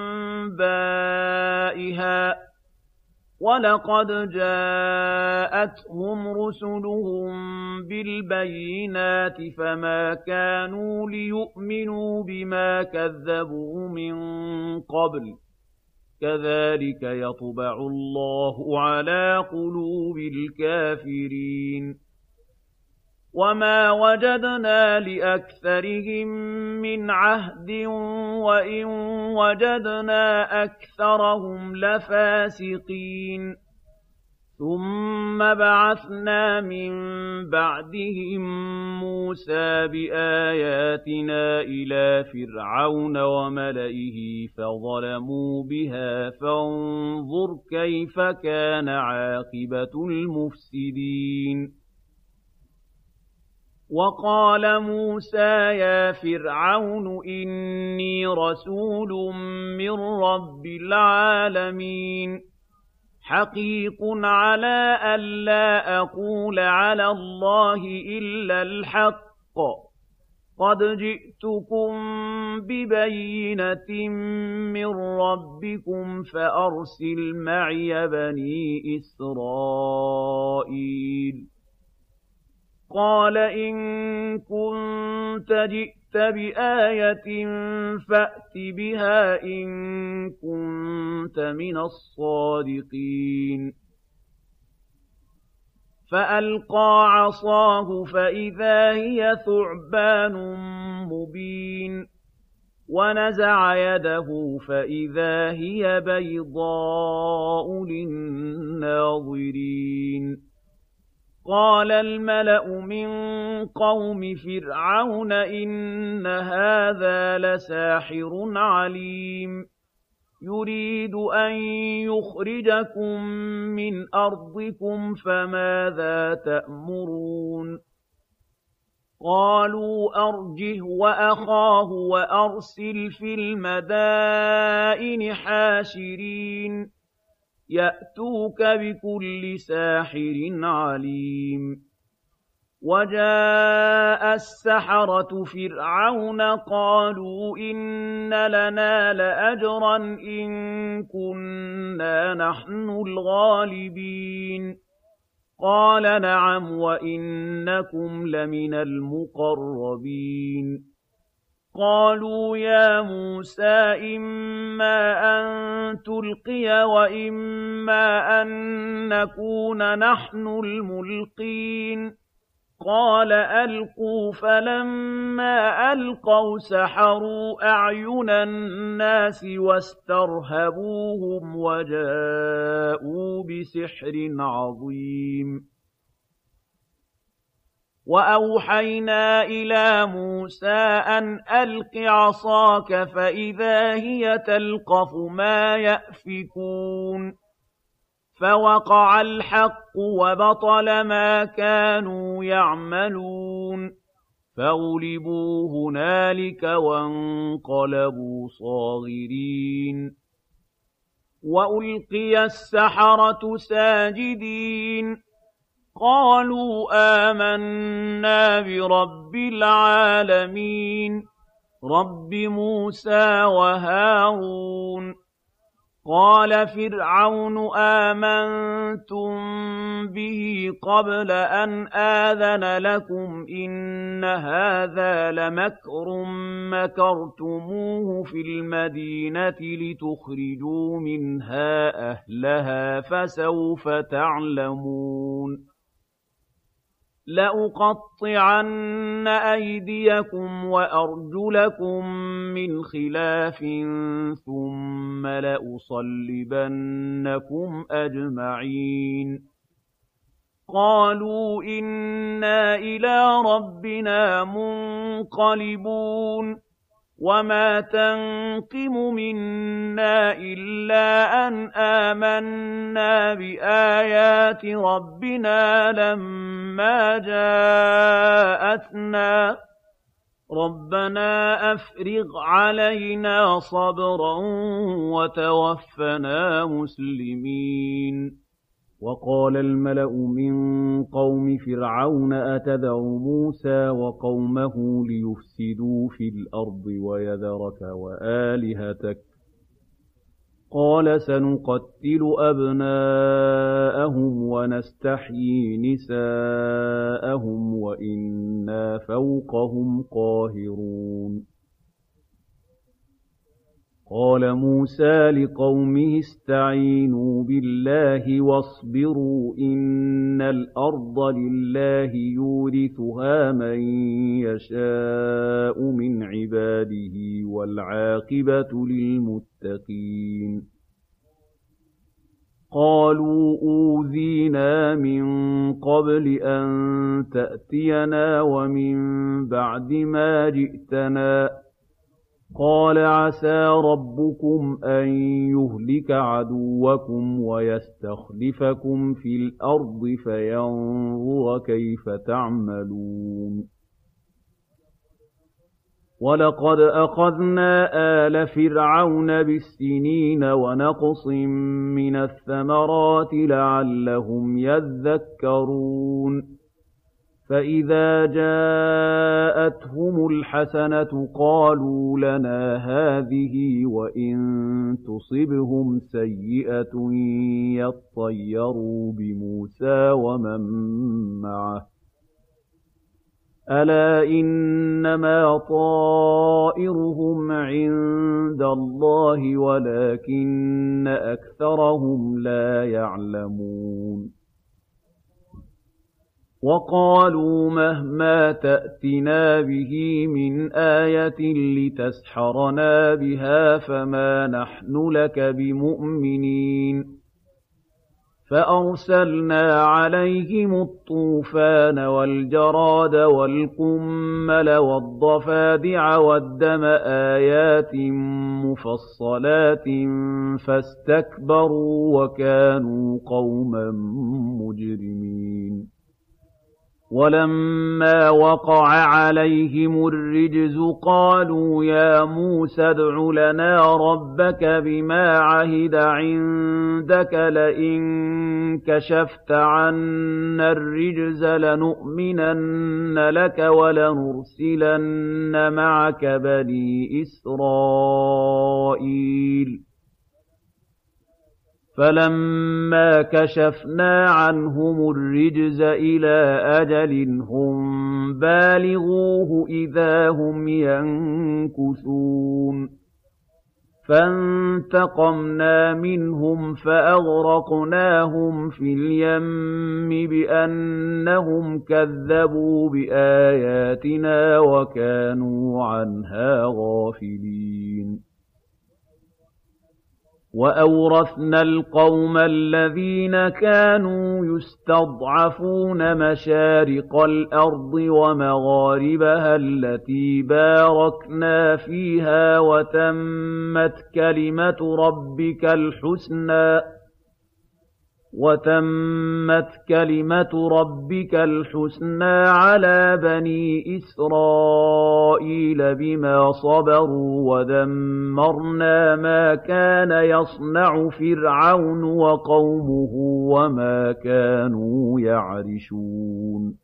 أَنبَائِهَا ۚ وَلَقَدْ جَاءَتْهُمْ رُسُلُهُم بِالْبَيِّنَاتِ فَمَا كَانُوا لِيُؤْمِنُوا بِمَا كَذَّبُوا مِن قَبْلُ ۚ كَذَٰلِكَ يَطْبَعُ اللَّهُ عَلَىٰ قُلُوبِ الْكَافِرِينَ وَمَا وَجَدْنَا لِأَكْثَرِهِم مِّنْ عَهْدٍ وَإِن وَجَدْنَا أَكْثَرَهُمْ لَفَاسِقِينَ ثُمَّ بَعَثْنَا مِن بَعْدِهِم مُّوسَىٰ بِآيَاتِنَا إِلَىٰ فِرْعَوْنَ وَمَلَئِهِ فَظَلَمُوا بِهَا فَانظُرْ كَيْفَ كَانَ عَاقِبَةُ الْمُفْسِدِينَ وَقَالَ مُوسَىٰ يَا فِرْعَوْنُ إِنِّي رَسُولٌ مِّن رَّبِّ الْعَالَمِينَ حَقِيقٌ عَلَىٰ أَلَّا أَقُولَ عَلَى اللَّهِ إِلَّا الْحَقَّ قَدْ جِئْتُكُم بِبَيِّنَةٍ مِّن رَّبِّكُمْ فَأَرْسِلْ مَعِيَ بَنِي إِسْرَائِيلَ قَالَ إِن كُنتَ جِئْتَ بِآيَةٍ فَأْتِ بِهَا إِن كُنتَ مِنَ الصَّادِقِينَ فَأَلْقَىٰ عَصَاهُ فَإِذَا هِيَ ثُعْبَانٌ مُّبِينٌ وَنَزَعَ يَدَهُ فَإِذَا هِيَ بَيْضَاءُ لِلنَّاظِرِينَ قَالَ الْمَلَأُ مِن قَوْمِ فِرْعَوْنَ إِنَّ هَٰذَا لَسَاحِرٌ عَلِيمٌ يُرِيدُ أَن يُخْرِجَكُم مِّنْ أَرْضِكُمْ فَمَاذَا تَأْمُرُونَ قَالُوا أَرْجِهْ وَأَخَاهُ وَأَرْسِلْ فِي الْمَدَائِنِ حَاشِرِينَ يَأْتُوكَ بِكُلِّ سَاحِرٍ عَلِيمٍ وَجَاءَ السَّحَرَةُ فِرْعَوْنَ قَالُوا إِنَّ لَنَا لَأَجْرًا إِن كُنَّا نَحْنُ الْغَالِبِينَ قَالَ نَعَمْ وَإِنَّكُمْ لَمِنَ الْمُقَرَّبِينَ قَالُوا يَا مُوسَىٰ إِمَّا أَن تُلْقِيَ وَإِمَّا أَن نَّكُونَ نَحْنُ الْمُلْقِينَ قَالَ أَلْقُوا فَلَمَّا أَلْقَوْا سَحَرُوا أَعْيُنَ النَّاسِ وَاسْتَرْهَبُوهُمْ وَجَاءُوا بِسِحْرٍ عَظِيمٍ وَأَوْحَيْنَا إِلَىٰ مُوسَىٰ أَنْ أَلْقِ عَصَاكَ فَإِذَا هِيَ تَلْقَفُ مَا يَأْفِكُونَ فَوَقَعَ الْحَقُّ وَبَطَلَ مَا كَانُوا يَعْمَلُونَ فَغُلِبُوا هُنَالِكَ وَانقَلَبُوا صَاغِرِينَ وَأُلْقِيَ السَّحَرَةُ سَاجِدِينَ قالوا آمنا برب العالمين رب موسى وهارون قال فرعون آمنتم به قبل أن آذن لكم إن هذا لمكر مكرتموه في المدينة لتخرجوا منها أهلها فسوف تعلمون لأقطعن أيديكم وأرجلكم من خلاف ثم لأصلبنكم أجمعين قالوا إنا إلى ربنا منقلبون وما تنقم منا إلا أن آمنا بآيات ربنا لما جاءتنا ربنا أفرغ علينا صبرا وتوفنا مسلمين وقال الملأ من قوم فرعون أتذر موسى وقومه ليفسدوا في الأرض ويذرك وآلهتك قال سنقتل أبناءهم ونستحيي نساءهم وإنا فوقهم قاهرون قال موسى لقومه استعينوا بالله واصبروا إن الأرض لله يورثها من يشاء من عباده والعاقبة للمتقين قالوا أوذينا من قبل أن تأتينا ومن بعد ما جئتنا قال عسى ربكم أن يهلك عدوكم ويستخلفكم في الأرض فينظر كيف تعملون ولقد أخذنا آل فرعون بالسنين ونقص من الثمرات لعلهم يذكرون فإذا جاءتهم الحسنة قالوا لنا هذه وإن تصبهم سيئة يطيروا بموسى ومن معه ألا إنما طائرهم عند الله ولكن أكثرهم لا يعلمون وقالوا مهما تأتنا به من آية لتسحرنا بها فما نحن لك بمؤمنين فأرسلنا عليهم الطوفان والجراد والقمل والضفادع والدم آيات مفصلات فاستكبروا وكانوا قوما مجرمين ولما وقع عليهم الرجز قالوا يا موسى ادْعُ لنا ربك بما عهد عندك لئن كشفت عنا الرجز لنؤمنن لك ولنرسلن معك بني إسرائيل فَلَمَّا كَشَفْنَا عَنْهُمُ الرِّجْزَ إِلَىٰ أَجَلٍ هُم بَالِغُوهُ إِذَا هُمْ يَنكُثُونَ فَانتَقَمْنَا مِنْهُمْ فَأَغْرَقْنَاهُمْ فِي الْيَمِّ بِأَنَّهُمْ كَذَّبُوا بِآيَاتِنَا وَكَانُوا عَنْهَا غَافِلِينَ وَأَوْرَثْنَا الْقَوْمَ الَّذِينَ كَانُوا يُسْتَضْعَفُونَ مَشَارِقَ الْأَرْضِ وَمَغَارِبَهَا الَّتِي بَارَكْنَا فِيهَا وَتَمَّتْ كَلِمَةُ رَبِّكَ الْحُسْنَىٰ وَتَمَّتْ كَلِمَةُ رَبِّكَ الْحُسْنَىٰ عَلَىٰ بَنِي إِسْرَائِيلَ بِمَا صَبَرُوا وَدَمَّرْنَا مَا كَانَ يَصْنَعُ فِرْعَوْنُ وَقَوْمُهُ وَمَا كَانُوا يَعْرِشُونَ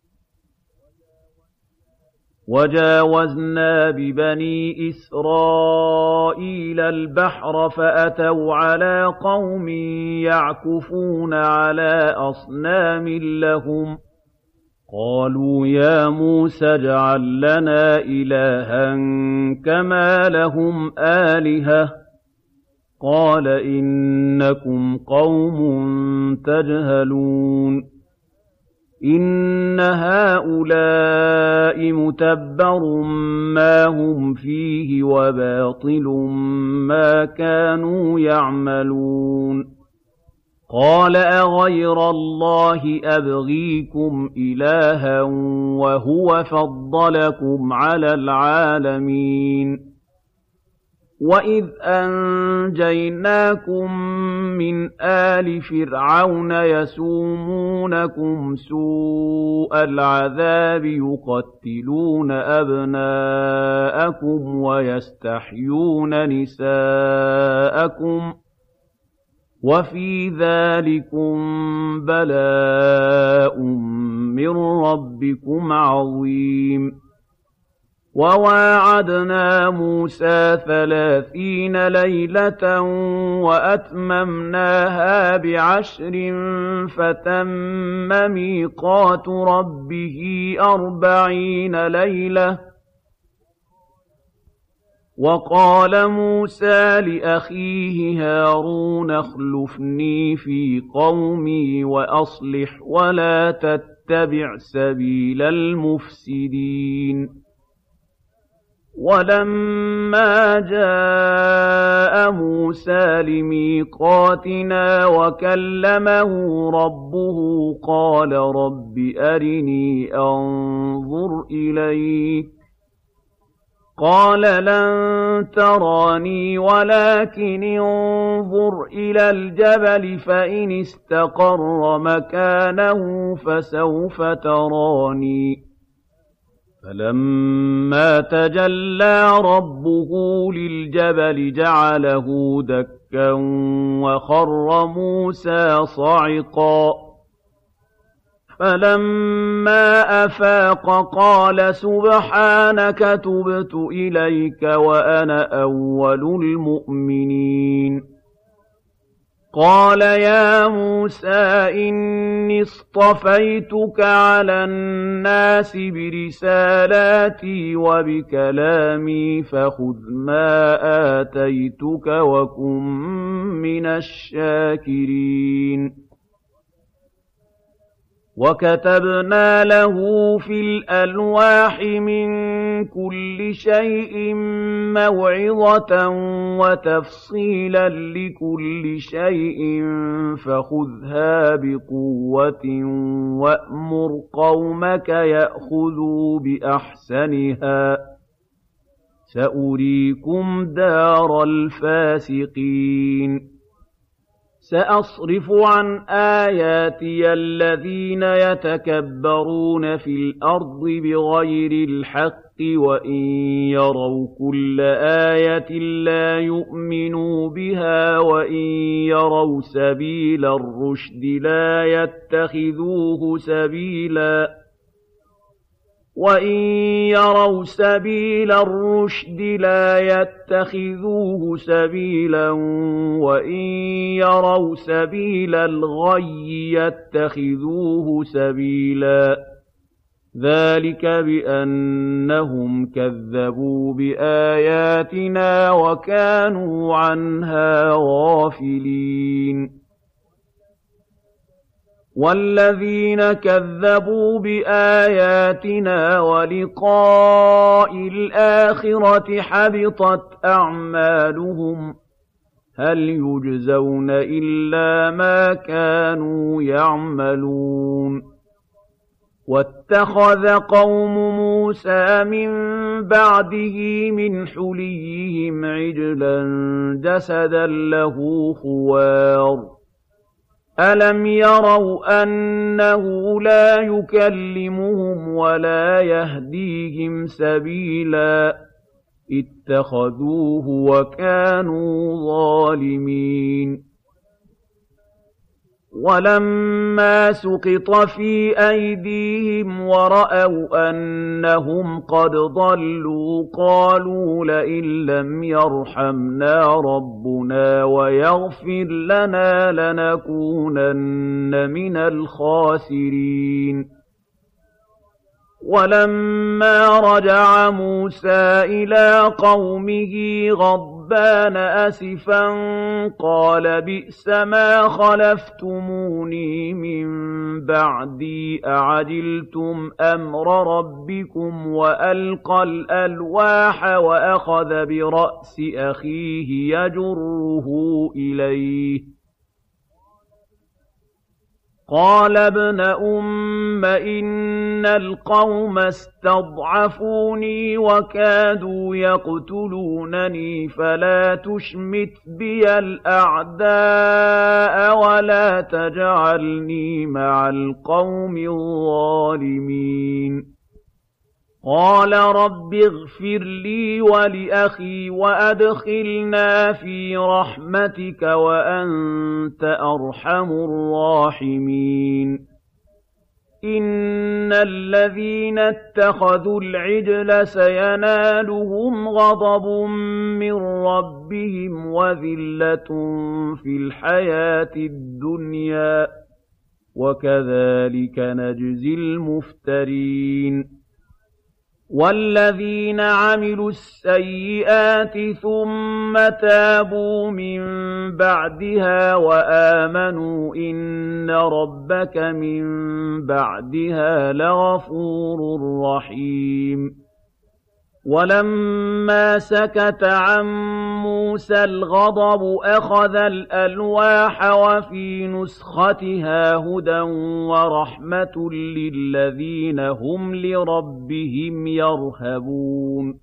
وَجَاوَزْنَا بِبَنِي إِسْرَائِيلَ الْبَحْرَ فَأَتَوْا عَلَىٰ قَوْمٍ يَعْكُفُونَ عَلَىٰ أَصْنَامٍ لَّهُمْ قَالُوا يَا مُوسَى اجْعَل لَّنَا إِلَٰهًا كَمَا لَهُمْ آلِهَةٌ قَالَ إِنَّكُمْ قَوْمٌ تَجْهَلُونَ إِنَّ هَٰؤُلَاءِ مُتَبَّرٌ مَّا هُمْ فِيهِ وَبَاطِلٌ مَّا كَانُوا يَعْمَلُونَ قَالَ أَغَيْرَ اللَّهِ أَبْغِيكُمْ إِلَٰهًا وَهُوَ فَضَّلَكُمْ عَلَى الْعَالَمِينَ وَإِذْ أَنجَيْنَاكُم مِّنْ آلِ فِرْعَوْنَ يَسُومُونَكُمْ سُوءَ الْعَذَابِ يُقَتِّلُونَ أَبْنَاءَكُمْ وَيَسْتَحْيُونَ نِسَاءَكُمْ ۚ وَفِي ذَٰلِكُم بَلَاءٌ مِّن رَّبِّكُمْ عَظِيمٌ وَوَاعَدْنَا مُوسَىٰ 30 لَيْلَةً وَأَتْمَمْنَاهَا ب10 فَتَمَّ مِيقَاتُ رَبِّهِ 40 لَيْلَةً ۚ وَقَالَ مُوسَىٰ لِأَخِيهِ هَارُونَ اخْلُفْنِي فِي قَوْمِي وَأَصْلِحْ وَلَا تَتَّبِعْ سَبِيلَ الْمُفْسِدِينَ وَلَمَّا جَاءَ مُوسَىٰ لِمِيقَاتِنَا وَكَلَّمَهُ رَبُّهُ قَالَ رَبِّ أَرِنِي أَنظُرْ إِلَيْكَ ۚ قَالَ لَن تَرَانِي وَلَٰكِنِ انظُرْ إِلَى الْجَبَلِ فَإِنِ اسْتَقَرَّ مَكَانَهُ فَسَوْفَ تَرَانِي ۚ فَلَمَّا تَجَلَّىٰ رَبُّهُ لِلْجَبَلِ جَعَلَهُ دَكًّا وَخَرَّ مُوسَىٰ صَعِقًا ۚ فَلَمَّا أَفَاقَ قَالَ سُبْحَانَكَ تُبْتُ إِلَيْكَ وَأَنَا أَوَّلُ الْمُؤْمِنِينَ قَالَ يَا مُوسَىٰ إِنِّي اصْطَفَيْتُكَ عَلَى النَّاسِ بِرِسَالَاتِي وَبِكَلَامِي فَخُذْ مَا آتَيْتُكَ وَكُن مِّنَ الشَّاكِرِينَ وَكَتَبْنَا لَهُ فِي الْأَلْوَاحِ مِن كُلِّ شَيْءٍ مَّوْعِظَةً وَتَفْصِيلًا لِّكُلِّ شَيْءٍ فَخُذْهَا بِقُوَّةٍ وَأْمُرْ قَوْمَكَ يَأْخُذُوا بِأَحْسَنِهَا ۚ سَأُرِيكُمْ دَارَ الْفَاسِقِينَ سَأَصْرِفُ عَنْ آيَاتِيَ الَّذِينَ يَتَكَبَّرُونَ فِي الْأَرْضِ بِغَيْرِ الْحَقِّ وَإِن يَرَوْا كُلَّ آيَةٍ لَّا يُؤْمِنُوا بِهَا وَإِن يَرَوْا سَبِيلَ الرُّشْدِ لَا يَتَّخِذُوهُ سَبِيلًا وَإِن يَرَوْا سَبِيلَ الْغَيِّ يَتَّخِذُوهُ سَبِيلًا ۚ ذَٰلِكَ بِأَنَّهُمْ كَذَّبُوا بِآيَاتِنَا وَكَانُوا عَنْهَا غَافِلِينَ وَالَّذِينَ كَذَّبُوا بِآيَاتِنَا وَلِقَاءِ الْآخِرَةِ حَبِطَتْ أَعْمَالُهُمْ هَلْ يُجْزَوْنَ إِلَّا مَا كَانُوا يَعْمَلُونَ وَاتَّخَذَ قَوْمُ مُوسَىٰ مِن بَعْدِهِ مِنْ حُلِيِّهِمْ عِجْلًا جَسَدًا لَّهُ خُوَارٌ أَلَمْ يَرَوْا أَنَّهُ لَا يُكَلِّمُهُمْ وَلَا يَهْدِيهِمْ سَبِيلًا اتَّخَذُوهُ وَكَانُوا ظَالِمِينَ وَلَمَّا سُقِطَ فِي أَيْدِيهِمْ وَرَأَوْا أَنَّهُمْ قَدْ ضَلُّوا قَالُوا لَئِن لَّمْ يَرْحَمْنَا رَبُّنَا وَيَغْفِرْ لَنَا لَنَكُونَنَّ مِنَ الْخَاسِرِينَ وَلَمَّا رَجَعَ مُوسَىٰ إِلَىٰ قَوْمِهِ غَضْبَانَ أَسِفًا قَالَ بِئْسَمَا خَلَفْتُمُونِي مِن بَعْدِي أَعَجِلْتُمْ أَمْرَ رَبِّكُمْ وَأَلْقَى الْأَلْوَاحَ وَأَخَذَ بِرَأْسِ أَخِيهِ يَجُرُّهُ إِلَيْهِ قَالَ ابْنَ أُمَّ إِنَّ الْقَوْمَ اسْتَضْعَفُونِي وَكَادُوا يَقْتُلُونَنِي فَلَا تُشْمِتْ بِيَ الْأَعْدَاءَ وَلَا تَجْعَلْنِي مَعَ الْقَوْمِ الظَّالِمِينَ قَالَ رَبِّ اغْفِرْ لِي وَلِأَخِي وَأَدْخِلْنَا فِي رَحْمَتِكَ وَأَنتَ أَرْحَمُ الرَّاحِمِينَ إِنَّ الَّذِينَ اتَّخَذُوا الْعِجْلَ سَيَنَالُهُمْ غَضَبٌ مِّن رَّبِّهِمْ وَذِلَّةٌ فِي الْحَيَاةِ الدُّنْيَا ۚ وَكَذَٰلِكَ نَجْزِي الْمُفْتَرِينَ وَالَّذِينَ عَمِلُوا السَّيِّئَاتِ ثُمَّ تَابُوا مِن بَعْدِهَا وَآمَنُوا إِنَّ رَبَّكَ مِن بَعْدِهَا لَغَفُورٌ رَّحِيمٌ وَلَمَّا سَكَتَ عَن مُّوسَى الْغَضَبُ أَخَذَ الْأَلْوَاحَ وَفِي نُسْخَتِهَا هُدًى وَرَحْمَةٌ لِّلَّذِينَ هُمْ لِرَبِّهِمْ يَرْهَبُونَ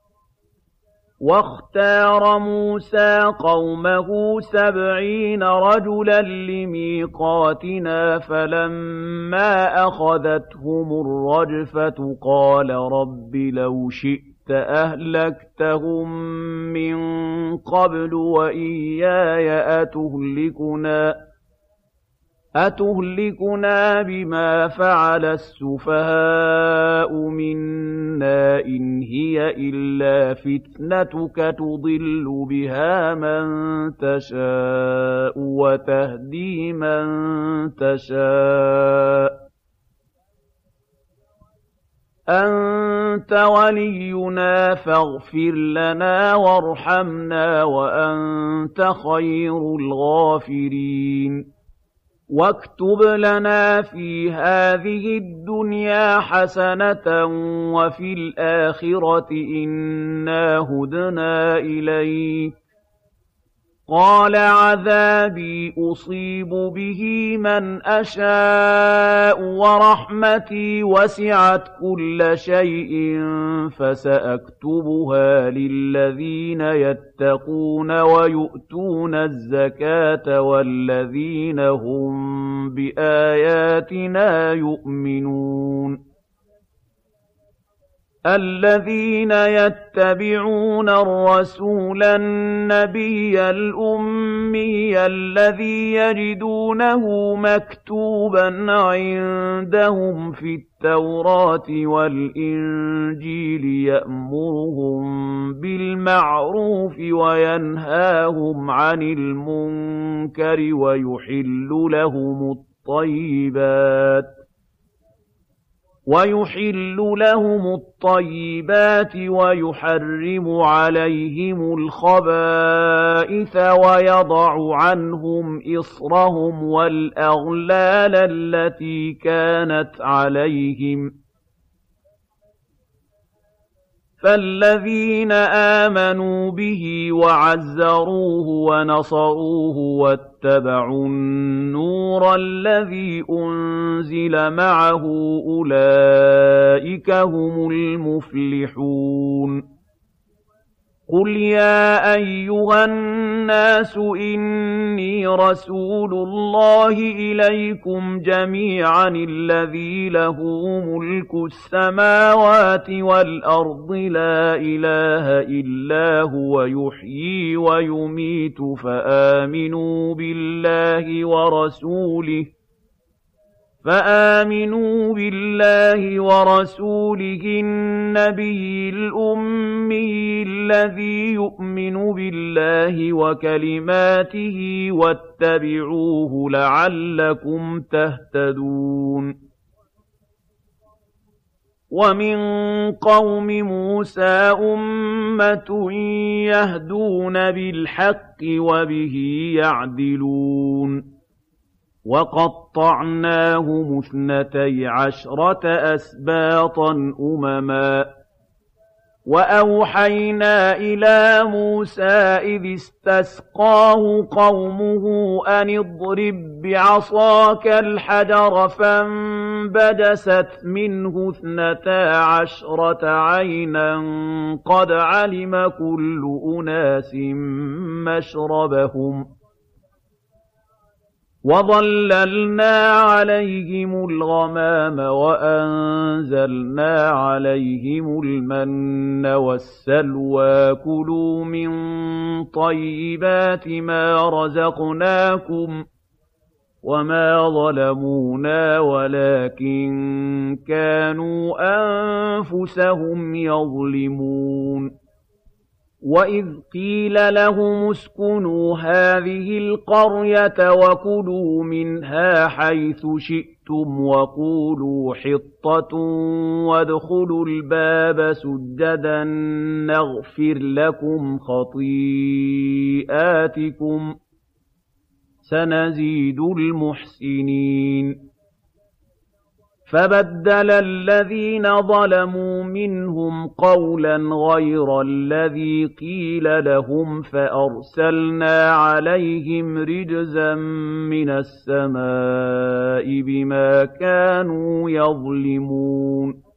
وَاخْتَارَ مُوسَىٰ قَوْمَهُ 70 رَجُلًا لِّمِيقَاتِنَا فَلَمَّا أَخَذَتْهُمُ الرَّجْفَةُ قَالَ رَبِّ لَوْ شِئْتَ أَهْلَكْتَهُم مِّن قَبْلُ وَإِيَّايَ أَتُهْلِكُنَا بِمَا فَعَلَ السُّفَهَاءُ مِنَّا إِنْ هِيَ إِلَّا فِتْنَتُكَ تُضِلُّ بِهَا مَن تَشَاءُ وَتَهْدِي مَن تَشَاءُ ۖ أَنتَ وَلِيُّنَا فَاغْفِرْ لَنَا وَارْحَمْنَا وَأَنتَ خَيْرُ الْغَافِرِينَ وَاكْتُبْ لَنَا فِي هَٰذِهِ الدُّنْيَا حَسَنَةً وَفِي الْآخِرَةِ إِنَّا هُدْنَا إِلَيْكَ ۚ قَالَ عَذَابِي أُصِيبُ بِهِ مَنْ أَشَاءُ وَرَحْمَتِي وَسِعَتْ كُلَّ شَيْءٍ فَسَأَكْتُبُهَا لِلَّذِينَ يَتَّقُونَ وَيُؤْتُونَ الزَّكَاةَ وَالَّذِينَ هُم بِآيَاتِنَا يُؤْمِنُونَ الَّذِينَ يَتَّبِعُونَ الرَّسُولَ النَّبِيَّ الْأُمِّيَّ الَّذِي يَجِدُونَهُ مَكْتُوبًا عِندَهُمْ فِي التَّوْرَاةِ وَالْإِنجِيلِ يَأْمُرُهُم بِالْمَعْرُوفِ وَيَنْهَاهُمْ عَنِ الْمُنكَرِ وَيُحِلُّ لَهُمُ الطَّيِّبَاتِ وَيُحَرِّمُ عَلَيْهِمُ الْخَبَائِثَ وَيَضَعُ عَنْهُمْ إِصْرَهُمْ وَالْأَغْلَالَ الَّتِي كَانَتْ عَلَيْهِمْ ۚ فَالَّذِينَ آمَنُوا بِهِ وَعَزَّرُوهُ وَنَصَرُوهُ وَاتَّبَعُوا النُّورَ الَّذِي أُنزِلَ مَعَهُ أُولَٰئِكَ هُمُ الْمُفْلِحُونَ قُلْ يَا أَيُّهَا النَّاسُ إِنِّي رَسُولُ اللَّهِ إِلَيْكُمْ جَمِيعًا الَّذِي لَهُ مُلْكُ السَّمَاوَاتِ وَالْأَرْضِ لَا إِلَٰهَ إِلَّا هُوَ يُحْيِي وَيُمِيتُ فَآمِنُوا بِاللَّهِ وَرَسُولِهِ النَّبِيِّ الْأُمِّيِّ الَّذِي يُؤْمِنُ بِاللَّهِ وَكَلِمَاتِهِ وَاتَّبِعُوهُ لَعَلَّكُمْ تَهْتَدُونَ وَمِن قَوْمِ مُوسَىٰ أُمَّةٌ يَهْدُونَ بِالْحَقِّ وَبِهِ يَعْدِلُونَ وَقَطَّعْنَاهُمُ 12 أَسْبَاطًا أُمَمًا ۚ وَأَوْحَيْنَا إِلَىٰ مُوسَىٰ إِذِ اسْتَسْقَاهُ قَوْمُهُ أَنِ اضْرِب بِّعَصَاكَ الْحَجَرَ ۖ فَانبَجَسَتْ مِنْهُ 12 عَيْنًا ۖ قَدْ عَلِمَ كُلُّ أُنَاسٍ مَّشْرَبَهُمْ ۚ وَظَلَّلْنَا عَلَيْهِمُ الْغَمَامَ وَأَنزَلْنَا عَلَيْهِمُ الْمَنَّ وَالسَّلْوَىٰ ۖ كُلُوا مِن طَيِّبَاتِ مَا رَزَقْنَاكُمْ ۚ وَمَا ظَلَمُونَا وَلَٰكِن كَانُوا أَنفُسَهُمْ يَظْلِمُونَ وَإِذْ قِيلَ لَهُمُ اسْكُنُوا هَٰذِهِ الْقَرْيَةَ وَكُلُوا مِنْهَا حَيْثُ شِئْتُمْ وَقُولُوا حِطَّةٌ وَادْخُلُوا الْبَابَ سُجَّدًا نَّغْفِرْ لَكُمْ خَطِيئَاتِكُمْ ۚ سَنَزِيدُ الْمُحْسِنِينَ فَبَدَّلَ الَّذِينَ ظَلَمُوا مِنْهُمْ قَوْلًا غَيْرَ الَّذِي قِيلَ لَهُمْ فَأَرْسَلْنَا عَلَيْهِمْ رِجْزًا مِّنَ السَّمَاءِ بِمَا كَانُوا يَظْلِمُونَ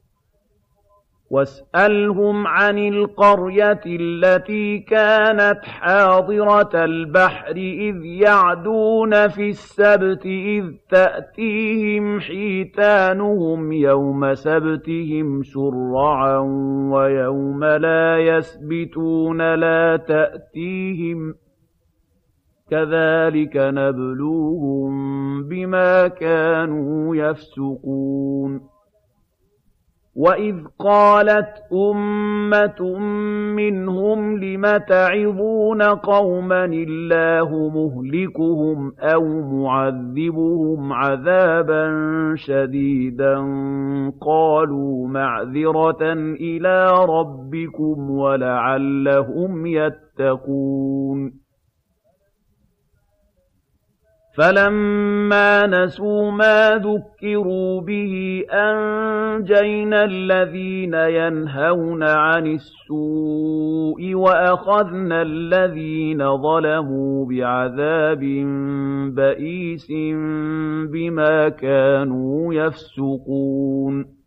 وَاسْأَلْهُمْ عَنِ الْقَرْيَةِ الَّتِي كَانَتْ حَاضِرَةَ الْبَحْرِ إِذْ يَعْدُونَ فِي السَّبْتِ إِذْ تَأْتِيهِمْ حِيتَانُهُمْ يَوْمَ سَبْتِهِمْ شُرَّعًا وَيَوْمَ لَا يَسْبِتُونَ لَا تَأْتِيهِمْ ۚ كَذَٰلِكَ نَبْلُوهُم بِمَا كَانُوا يَفْسُقُونَ وَإِذْ قَالَتْ أُمَّةٌ مِّنْهُمْ لِمَ تَعِظُونَ قَوْمًا اللَّهُ مُهْلِكُهُمْ أَوْ مُعَذِّبُهُمْ عَذَابًا شَدِيدًا ۖ قَالُوا مَعْذِرَةً إِلَىٰ رَبِّكُمْ وَلَعَلَّهُمْ يَتَّقُونَ فَلَمَّا نَسُوا مَا ذُكِّرُوا بِهِ أَنجَيْنَا الَّذِينَ يَنْهَوْنَ عَنِ السُّوءِ وَأَخَذْنَا الَّذِينَ ظَلَمُوا بِعَذَابٍ بَئِيسٍ بِمَا كَانُوا يَفْسُقُونَ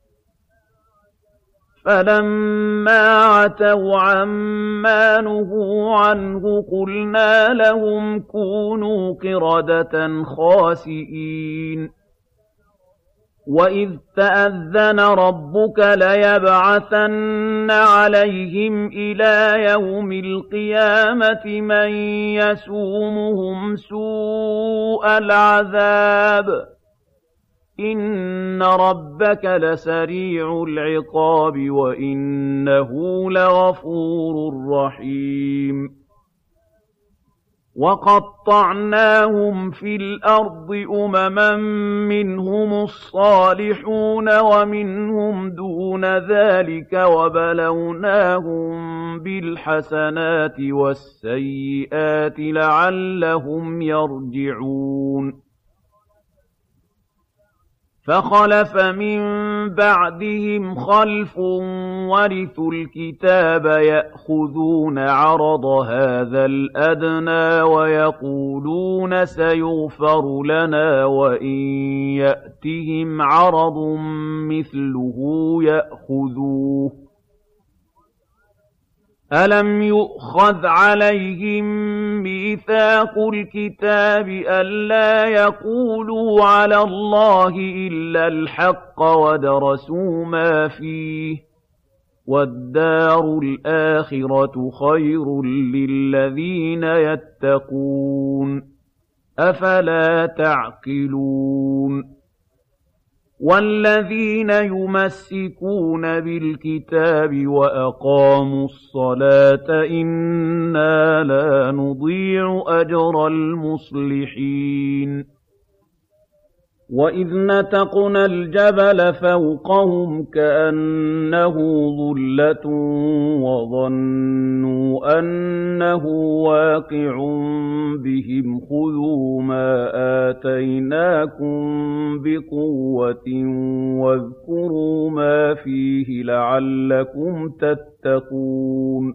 فَلَمَّا عَتَوْا عَمَّا نُهُوا عَنْهُ قُلْنَا لَهُمْ كُونُوا قِرَدَةً خَاسِئِينَ وَإِذْ تَأَذَّنَ رَبُّكَ لَيَبْعَثَنَّ عَلَيْهِمْ إِلَىٰ يَوْمِ الْقِيَامَةِ مَن يَسُومُهُمْ سُوءَ الْعَذَابِ ۗ إِنَّ رَبَّكَ لَسَرِيعُ الْعِقَابِ وَإِنَّهُ لَغَفُورٌ رَّحِيمٌ وَقَطَّعْنَاهُمْ فِي الْأَرْضِ أُمَمًا مِّنْهُمُ الصَّالِحُونَ وَمِنْهُمْ دُونَ ذَٰلِكَ وَبَلَوْنَاهُم بِالْحَسَنَاتِ وَالسَّيِّئَاتِ لَعَلَّهُمْ يَرْجِعُونَ فَخَلَفَ مِن بَعْدِهِمْ خَلْفٌ وَرِثُوا الْكِتَابَ يَأْخُذُونَ عَرَضَ هَٰذَا الْأَدْنَىٰ وَيَقُولُونَ سَيُغْفَرُ لَنَا وَإِن يَأْتِهِمْ عَرَضٌ مِّثْلُهُ يَأْخُذُوهُ ۚ أَلَمْ يُؤْخَذْ عَلَيْهِم مِّيثَاقُ الْكِتَابِ أَلَّا يَقُولُوا عَلَى اللَّهِ إِلَّا الْحَقَّ وَدَرَسُوا مَا فِيهِ ۗ وَالدَّارُ الْآخِرَةُ خَيْرٌ لِّلَّذِينَ يَتَّقُونَ ۗ أَفَلَا تَعْقِلُونَ وَالَّذِينَ يُمَسِّكُونَ بِالْكِتَابِ وَأَقَامُوا الصَّلَاةَ إِنَّا لَا نُضِيعُ أَجْرَ الْمُصْلِحِينَ وَإِذْ نَتَقْنَا الْجَبَلَ فَوْقَهُمْ كَأَنَّهُ ظُلَّةٌ وَظَنُّوا أَنَّهُ وَاقِعٌ بِهِمْ خُذُوا مَا آتَيْنَاكُم بِقُوَّةٍ وَاذْكُرُوا مَا فِيهِ لَعَلَّكُمْ تَتَّقُونَ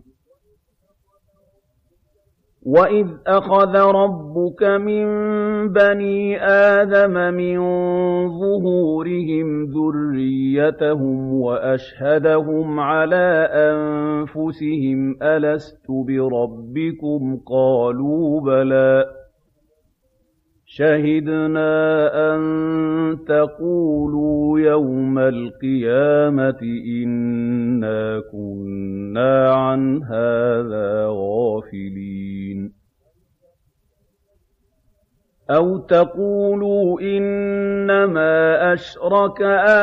وَإِذْ أَخَذَ رَبُّكَ مِن بَنِي آدَمَ مِن ظُهُورِهِمْ ذُرِّيَّتَهُمْ وَأَشْهَدَهُمْ عَلَىٰ أَنفُسِهِمْ أَلَسْتُ بِرَبِّكُمْ ۖ قَالُوا بَلَىٰ ۛ شَهِدْنَا أَن تَقُولُوا يَوْمَ الْقِيَامَةِ إِنَّا كُنَّا عَنْ هَٰذَا غَافِلِينَ أَوْ تَقُولُوا إِنَّمَا أَشْرَكَ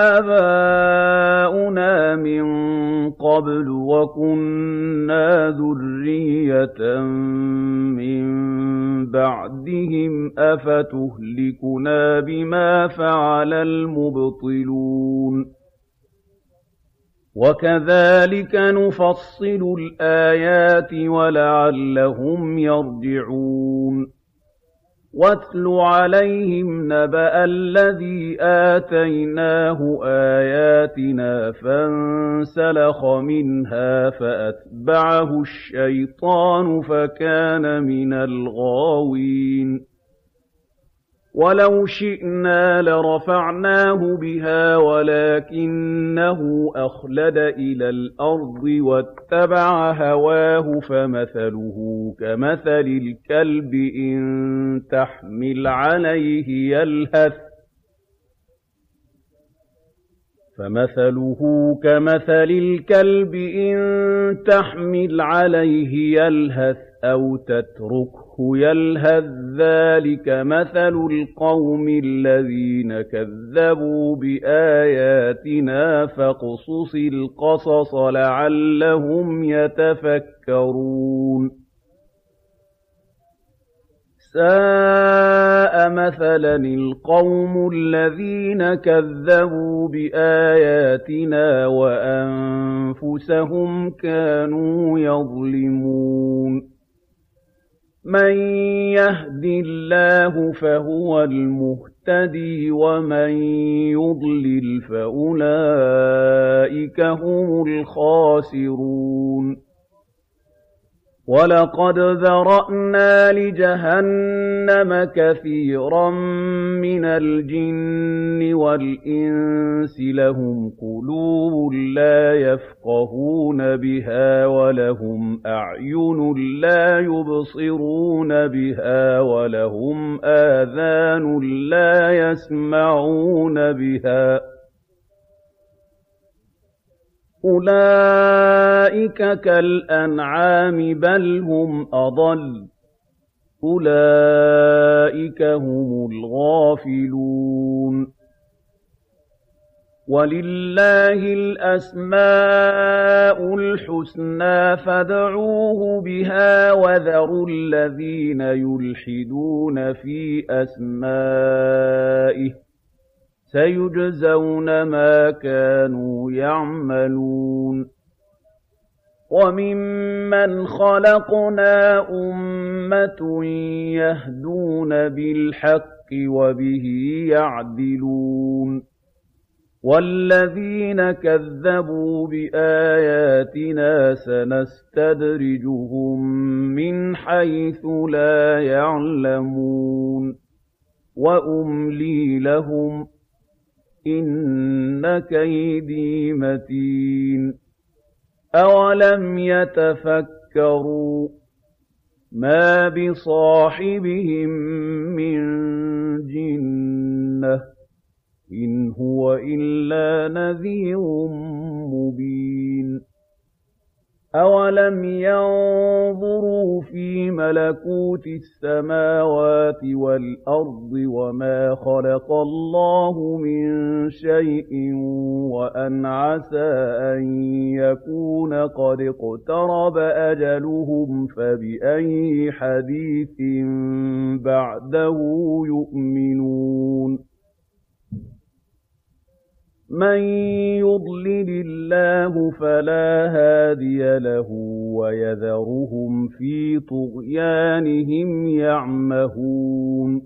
آبَاؤُنَا مِن قَبْلُ وَكُنَّا ذُرِّيَّةً مِّن بَعْدِهِمْ ۖ أَفَتُهْلِكُنَا بِمَا فَعَلَ الْمُبْطِلُونَ وَكَذَٰلِكَ نُفَصِّلُ الْآيَاتِ وَلَعَلَّهُمْ يَرْجِعُونَ وَاتْلُ عَلَيْهِمْ نَبَأَ الَّذِي آتَيْنَاهُ آيَاتِنَا فَانسَلَخَ مِنْهَا فَأَتْبَعَهُ الشَّيْطَانُ فَكَانَ مِنَ الْغَاوِينَ وَلَوْ شِئْنَا لَرَفَعْنَاهُ بِهَا وَلَٰكِنَّهُ أَخْلَدَ إِلَى الْأَرْضِ وَاتَّبَعَ هَوَاهُ فَمَثَلُهُ كَمَثَلِ الْكَلْبِ إِن تَحْمِلْ عَلَيْهِ يَلْهَثْ أَوْ تَتْرُكْهُ يَلْهَث ۚ ذَّٰلِكَ مَثَلُ الْقَوْمِ الَّذِينَ كَذَّبُوا بِآيَاتِنَا ۖ فَاقْصُصِ الْقَصَصَ لَعَلَّهُمْ يَتَفَكَّرُونَ سَاءَ مَثَلًا الْقَوْمُ الَّذِينَ كَذَّبُوا بِآيَاتِنَا وَأَنفُسَهُمْ كَانُوا يَظْلِمُونَ مَن يَهْدِ اللَّهُ فَهُوَ الْمُهْتَدِي وَمَن يُضْلِلْ فَأُولَٰئِكَ هُمُ الْخَاسِرُونَ وَلَقَدْ ذَرَأْنَا لِجَهَنَّمَ كَثِيرًا مِّنَ الْجِنِّ وَالْإِنسِ لَهُمْ قُلُوبٌ لَّا يَفْقَهُونَ بِهَا وَلَهُمْ أَعْيُنٌ لَّا يُبْصِرُونَ بِهَا وَلَهُمْ آذَانٌ لَّا يَسْمَعُونَ بِهَا ۚ أُولَٰئِكَ كَالْأَنْعَامِ بَلْ هُمْ أَضَلُّ ۚ أُولَٰئِكَ هُمُ الْغَافِلُونَ وَلِلَّهِ الْأَسْمَاءُ الْحُسْنَىٰ فَادْعُوهُ بِهَا ۖ وَذَرُوا الَّذِينَ يُلْحِدُونَ فِي أَسْمَائِهِ ۚ سَيُجْزَوْنَ مَا كَانُوا يَعْمَلُونَ وَمِمَّنْ خَلَقْنَا أُمَّةٌ يَهْدُونَ بِالْحَقِّ وَبِهِ يَعْدِلُونَ وَالَّذِينَ كَذَّبُوا بِآيَاتِنَا سَنَسْتَدْرِجُهُم مِّنْ حَيْثُ لَا يَعْلَمُونَ وَأُمْلِي لَهُمْ ۚ إِنَّ كَيْدِي مَتِينٌ أَوَلَمْ يَتَفَكَّرُوا مَا بِصَاحِبِهِم مِّن جِنَّةٍ إِنْ هُوَ إِلَّا نَذِيرٌ مُّبِينٌ أَوَلَمْ يَنظُرُوا فِي مَلَكُوتِ السَّمَاوَاتِ وَالْأَرْضِ وَمَا خَلَقَ اللَّهُ مِن شَيْءٍ وَأَنْ عَسَىٰ أَن يَكُونَ قَدِ اقْتَرَبَ أَجَلُهُمْ فَبِأَيِّ حَدِيثٍ بَعْدَهُ يُؤْمِنُونَ مَن يُضْلِلِ اللَّهُ فَلَا هَادِيَ لَهُ وَيَذَرُهُمْ فِي طُغْيَانِهِمْ يَعْمَهُونَ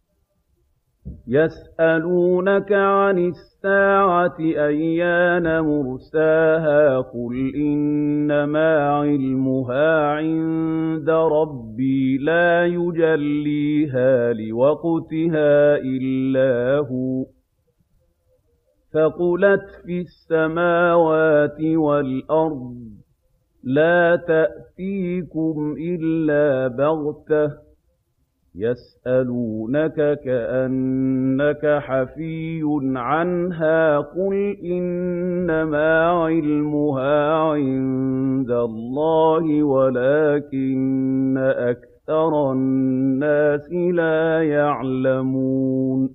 يَسْأَلُونَكَ عَنِ السَّاعَةِ أَيَّانَ مُرْسَاهَا قُلْ إِنَّمَا عِلْمُهَا عِندَ رَبِّي لَا يُجَلِّيهَا لِوَقْتِهَا إِلَّا هُوَ ثَقُلَتْ فِي السَّمَاوَاتِ وَالْأَرْضِ لَا تَأْتِيكُمْ إِلَّا بَغْتَةً يَسْأَلُونَكَ كَأَنَّكَ حَفِيٌّ عَنْهَا قُلْ إِنَّمَا عِلْمُهَا عِندَ اللَّهِ وَلَٰكِنَّ أَكْثَرَ النَّاسِ لَا يَعْلَمُونَ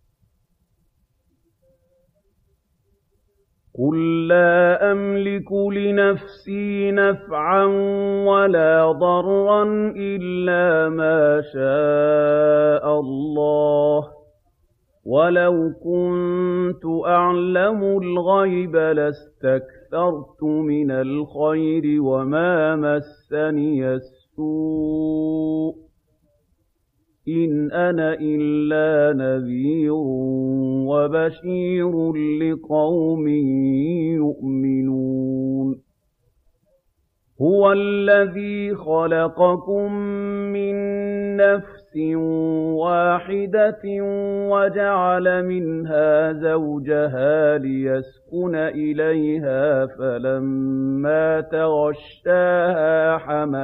قُل لَّا أَمْلِكُ لِنَفْسِي نَفْعًا وَلَا ضَرًّا إِلَّا مَا شَاءَ اللَّهُ ۚ وَلَوْ كُنتُ أَعْلَمُ الْغَيْبَ لَاسْتَكْثَرْتُ مِنَ الْخَيْرِ وَمَا مَسَّنِيَ السُّوءُ ۚ إِنْ أَنَا إِلَّا نَذِيرٌ وَبَشِيرٌ لِّقَوْمٍ يُؤْمِنُونَ هُوَ الَّذِي خَلَقَكُم مِّن نَّفْسٍ وَاحِدَةٍ وَجَعَلَ مِنْهَا زَوْجَهَا لِيَسْكُنَ إِلَيْهَا فَلَمَّا تَغَشَّاهَا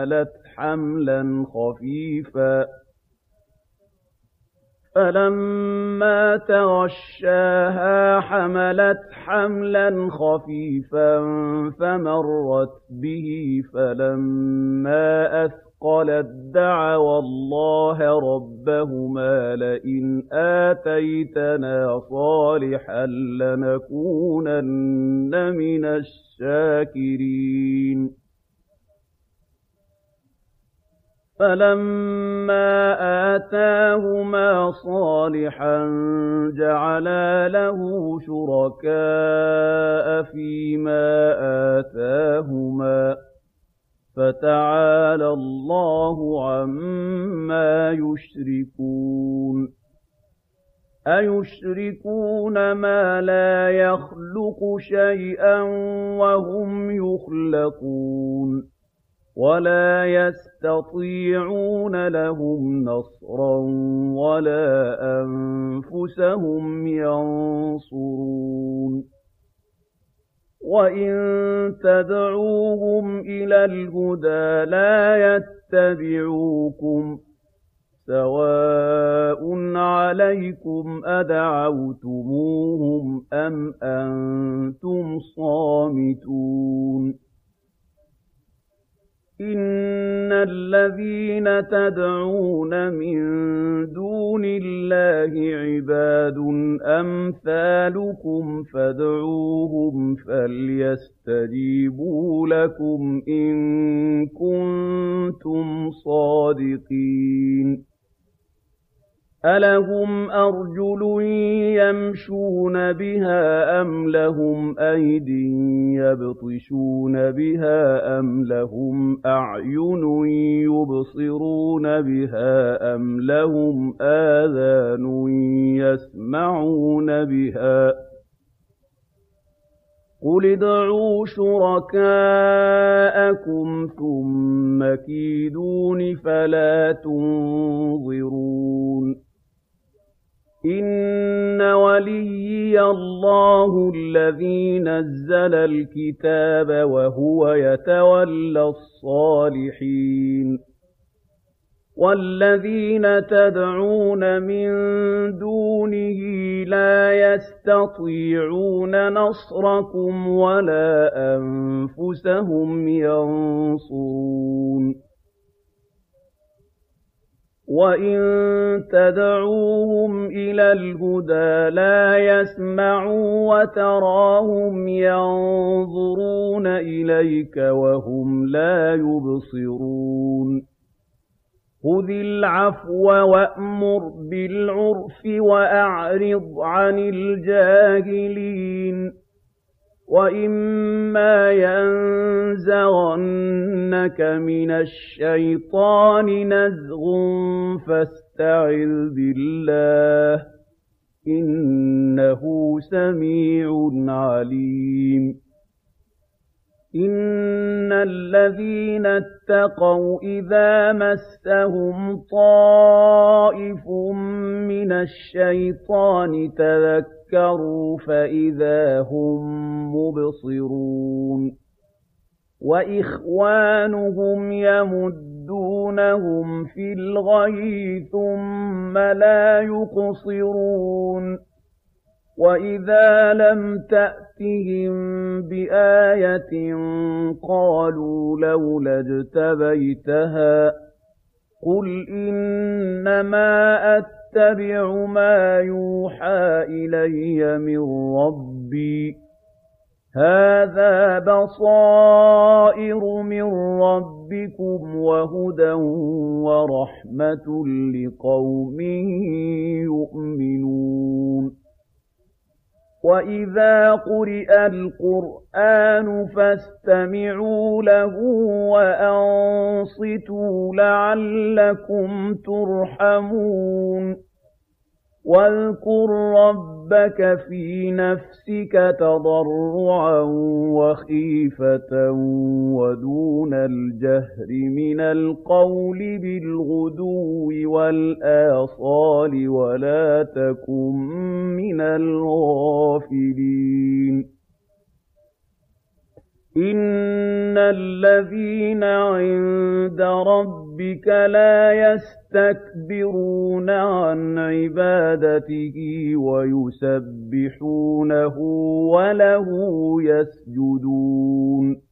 حَمَلَتْ حَمْلًا خَفِيفًا فَمَرَّتْ بِهِ فَلَمَّا أَثْقَلَت دَّعَوَا اللَّهَ رَبَّهُمَا لَئِنْ آتَيْتَنَا صَالِحًا لَّنَكُونَنَّ مِنَ الشَّاكِرِينَ فَلَمَّا آتَاهُمَا صَالِحًا جَعَلَا لَهُ شُرَكَاءَ فِيمَا آتَاهُمَا ۚ فَتَعَالَى اللَّهُ عَمَّا يُشْرِكُونَ أَيُشْرِكُونَ مَا لَا يَخْلُقُ شَيْئًا وَهُمْ يُخْلَقُونَ وَلَا يَسْتَطِيعُونَ لَهُمْ نَصْرًا وَلَا أَنفُسَهُمْ يَنصُرُونَ وَإِن تَدْعُوهُمْ إِلَى الْهُدَىٰ لَا يَتَّبِعُوكُمْ ۚ سَوَاءٌ عَلَيْكُمْ أَدَعَوْتُمُوهُمْ أَمْ أَنتُمْ صَامِتُونَ إِنَّ الَّذِينَ تَدْعُونَ مِن دُونِ اللَّهِ عِبَادٌ أَمْثَالُكُمْ فَادْعُوهُمْ فَلْيَسْتَجِيبُوا لَكُمْ إِن كُنتُمْ صَادِقِينَ أَلَهُمْ أَرْجُلٌ يَمْشُونَ بِهَا أَمْ لَهُمْ أَيْدٍ يَبْطِشُونَ بِهَا أَمْ لَهُمْ أَعْيُنٌ يُبْصِرُونَ بِهَا أَمْ لَهُمْ آذَانٌ يَسْمَعُونَ بِهَا ۗ قُلِ ادْعُوا شُرَكَاءَكُمْ ثُمَّ كِيدُونِ فَلَا تُنظِرُونِ إِنَّ وَلِيِّيَ اللَّهُ الَّذِي نَزَّلَ الْكِتَابَ وَهُوَ يَتَوَلَّى الصَّالِحِينَ وَالَّذِينَ تَدْعُونَ مِن دُونِهِ لَا يَسْتَطِيعُونَ نَصْرَكُمْ وَلَا أَنفُسَهُمْ يَنصُرُونَ وَإِن تَدْعُوهُمْ إِلَى الْهُدَىٰ لَا يَسْمَعُوا وَتَرَاهُمْ يَنظُرُونَ إِلَيْكَ وَهُمْ لَا يُبْصِرُونَ خُذِ الْعَفْوَ وَأْمُرْ بِالْعُرْفِ وَأَعْرِضْ عَنِ الْجَاهِلِينَ وَإِمَّا يَنزَغَنَّكَ مِنَ الشَّيْطَانِ نَزْغٌ فَاسْتَعِذْ بِاللَّهِ ۖ إِنَّهُ سَمِيعٌ عَلِيمٌ إِنَّ الَّذِينَ اتَّقَوْا إِذَا مَسَّهُمْ طَائِفٌ مِّنَ الشَّيْطَانِ تَذَكَّرُوا فَإِذَا هُم مُّبْصِرُونَ وَإِخْوَانُهُمْ يَمُدُّونَهُمْ فِي الْغَيِّ ثُمَّ لَا يُقْصِرُونَ وَإِذَا لَمْ تَأْتِهِم بِآيَةٍ قَالُوا لَوْلَا اجْتَبَيْتَهَا ۚ قُلْ إِنَّمَا أَتَّبِعُ مَا يُوحَىٰ إِلَيَّ مِن رَّبِّي ۚ هَٰذَا بَصَائِرُ مِن رَّبِّكُمْ وَهُدًى وَرَحْمَةٌ لِّقَوْمٍ يُؤْمِنُونَ وَإِذَا قُرِئَ الْقُرْآنُ فَاسْتَمِعُوا لَهُ وَأَنصِتُوا لَعَلَّكُمْ تُرْحَمُونَ وَاذْكُر رَّبَّكَ فِي نَفْسِكَ تَضَرُّعًا وَخِيفَةً وَدُونَ الْجَهْرِ مِنَ الْقَوْلِ بِالْغُدُوِّ وَالْآصَالِ وَلَا تَكُن مِّنَ الْغَافِلِينَ إِنَّ الَّذِينَ عِندَ رَبِّكَ لَا يَسْتَكْبِرُونَ عَنْ عِبَادَتِهِ وَيُسَبِّحُونَهُ وَلَهُ يَسْجُدُونَ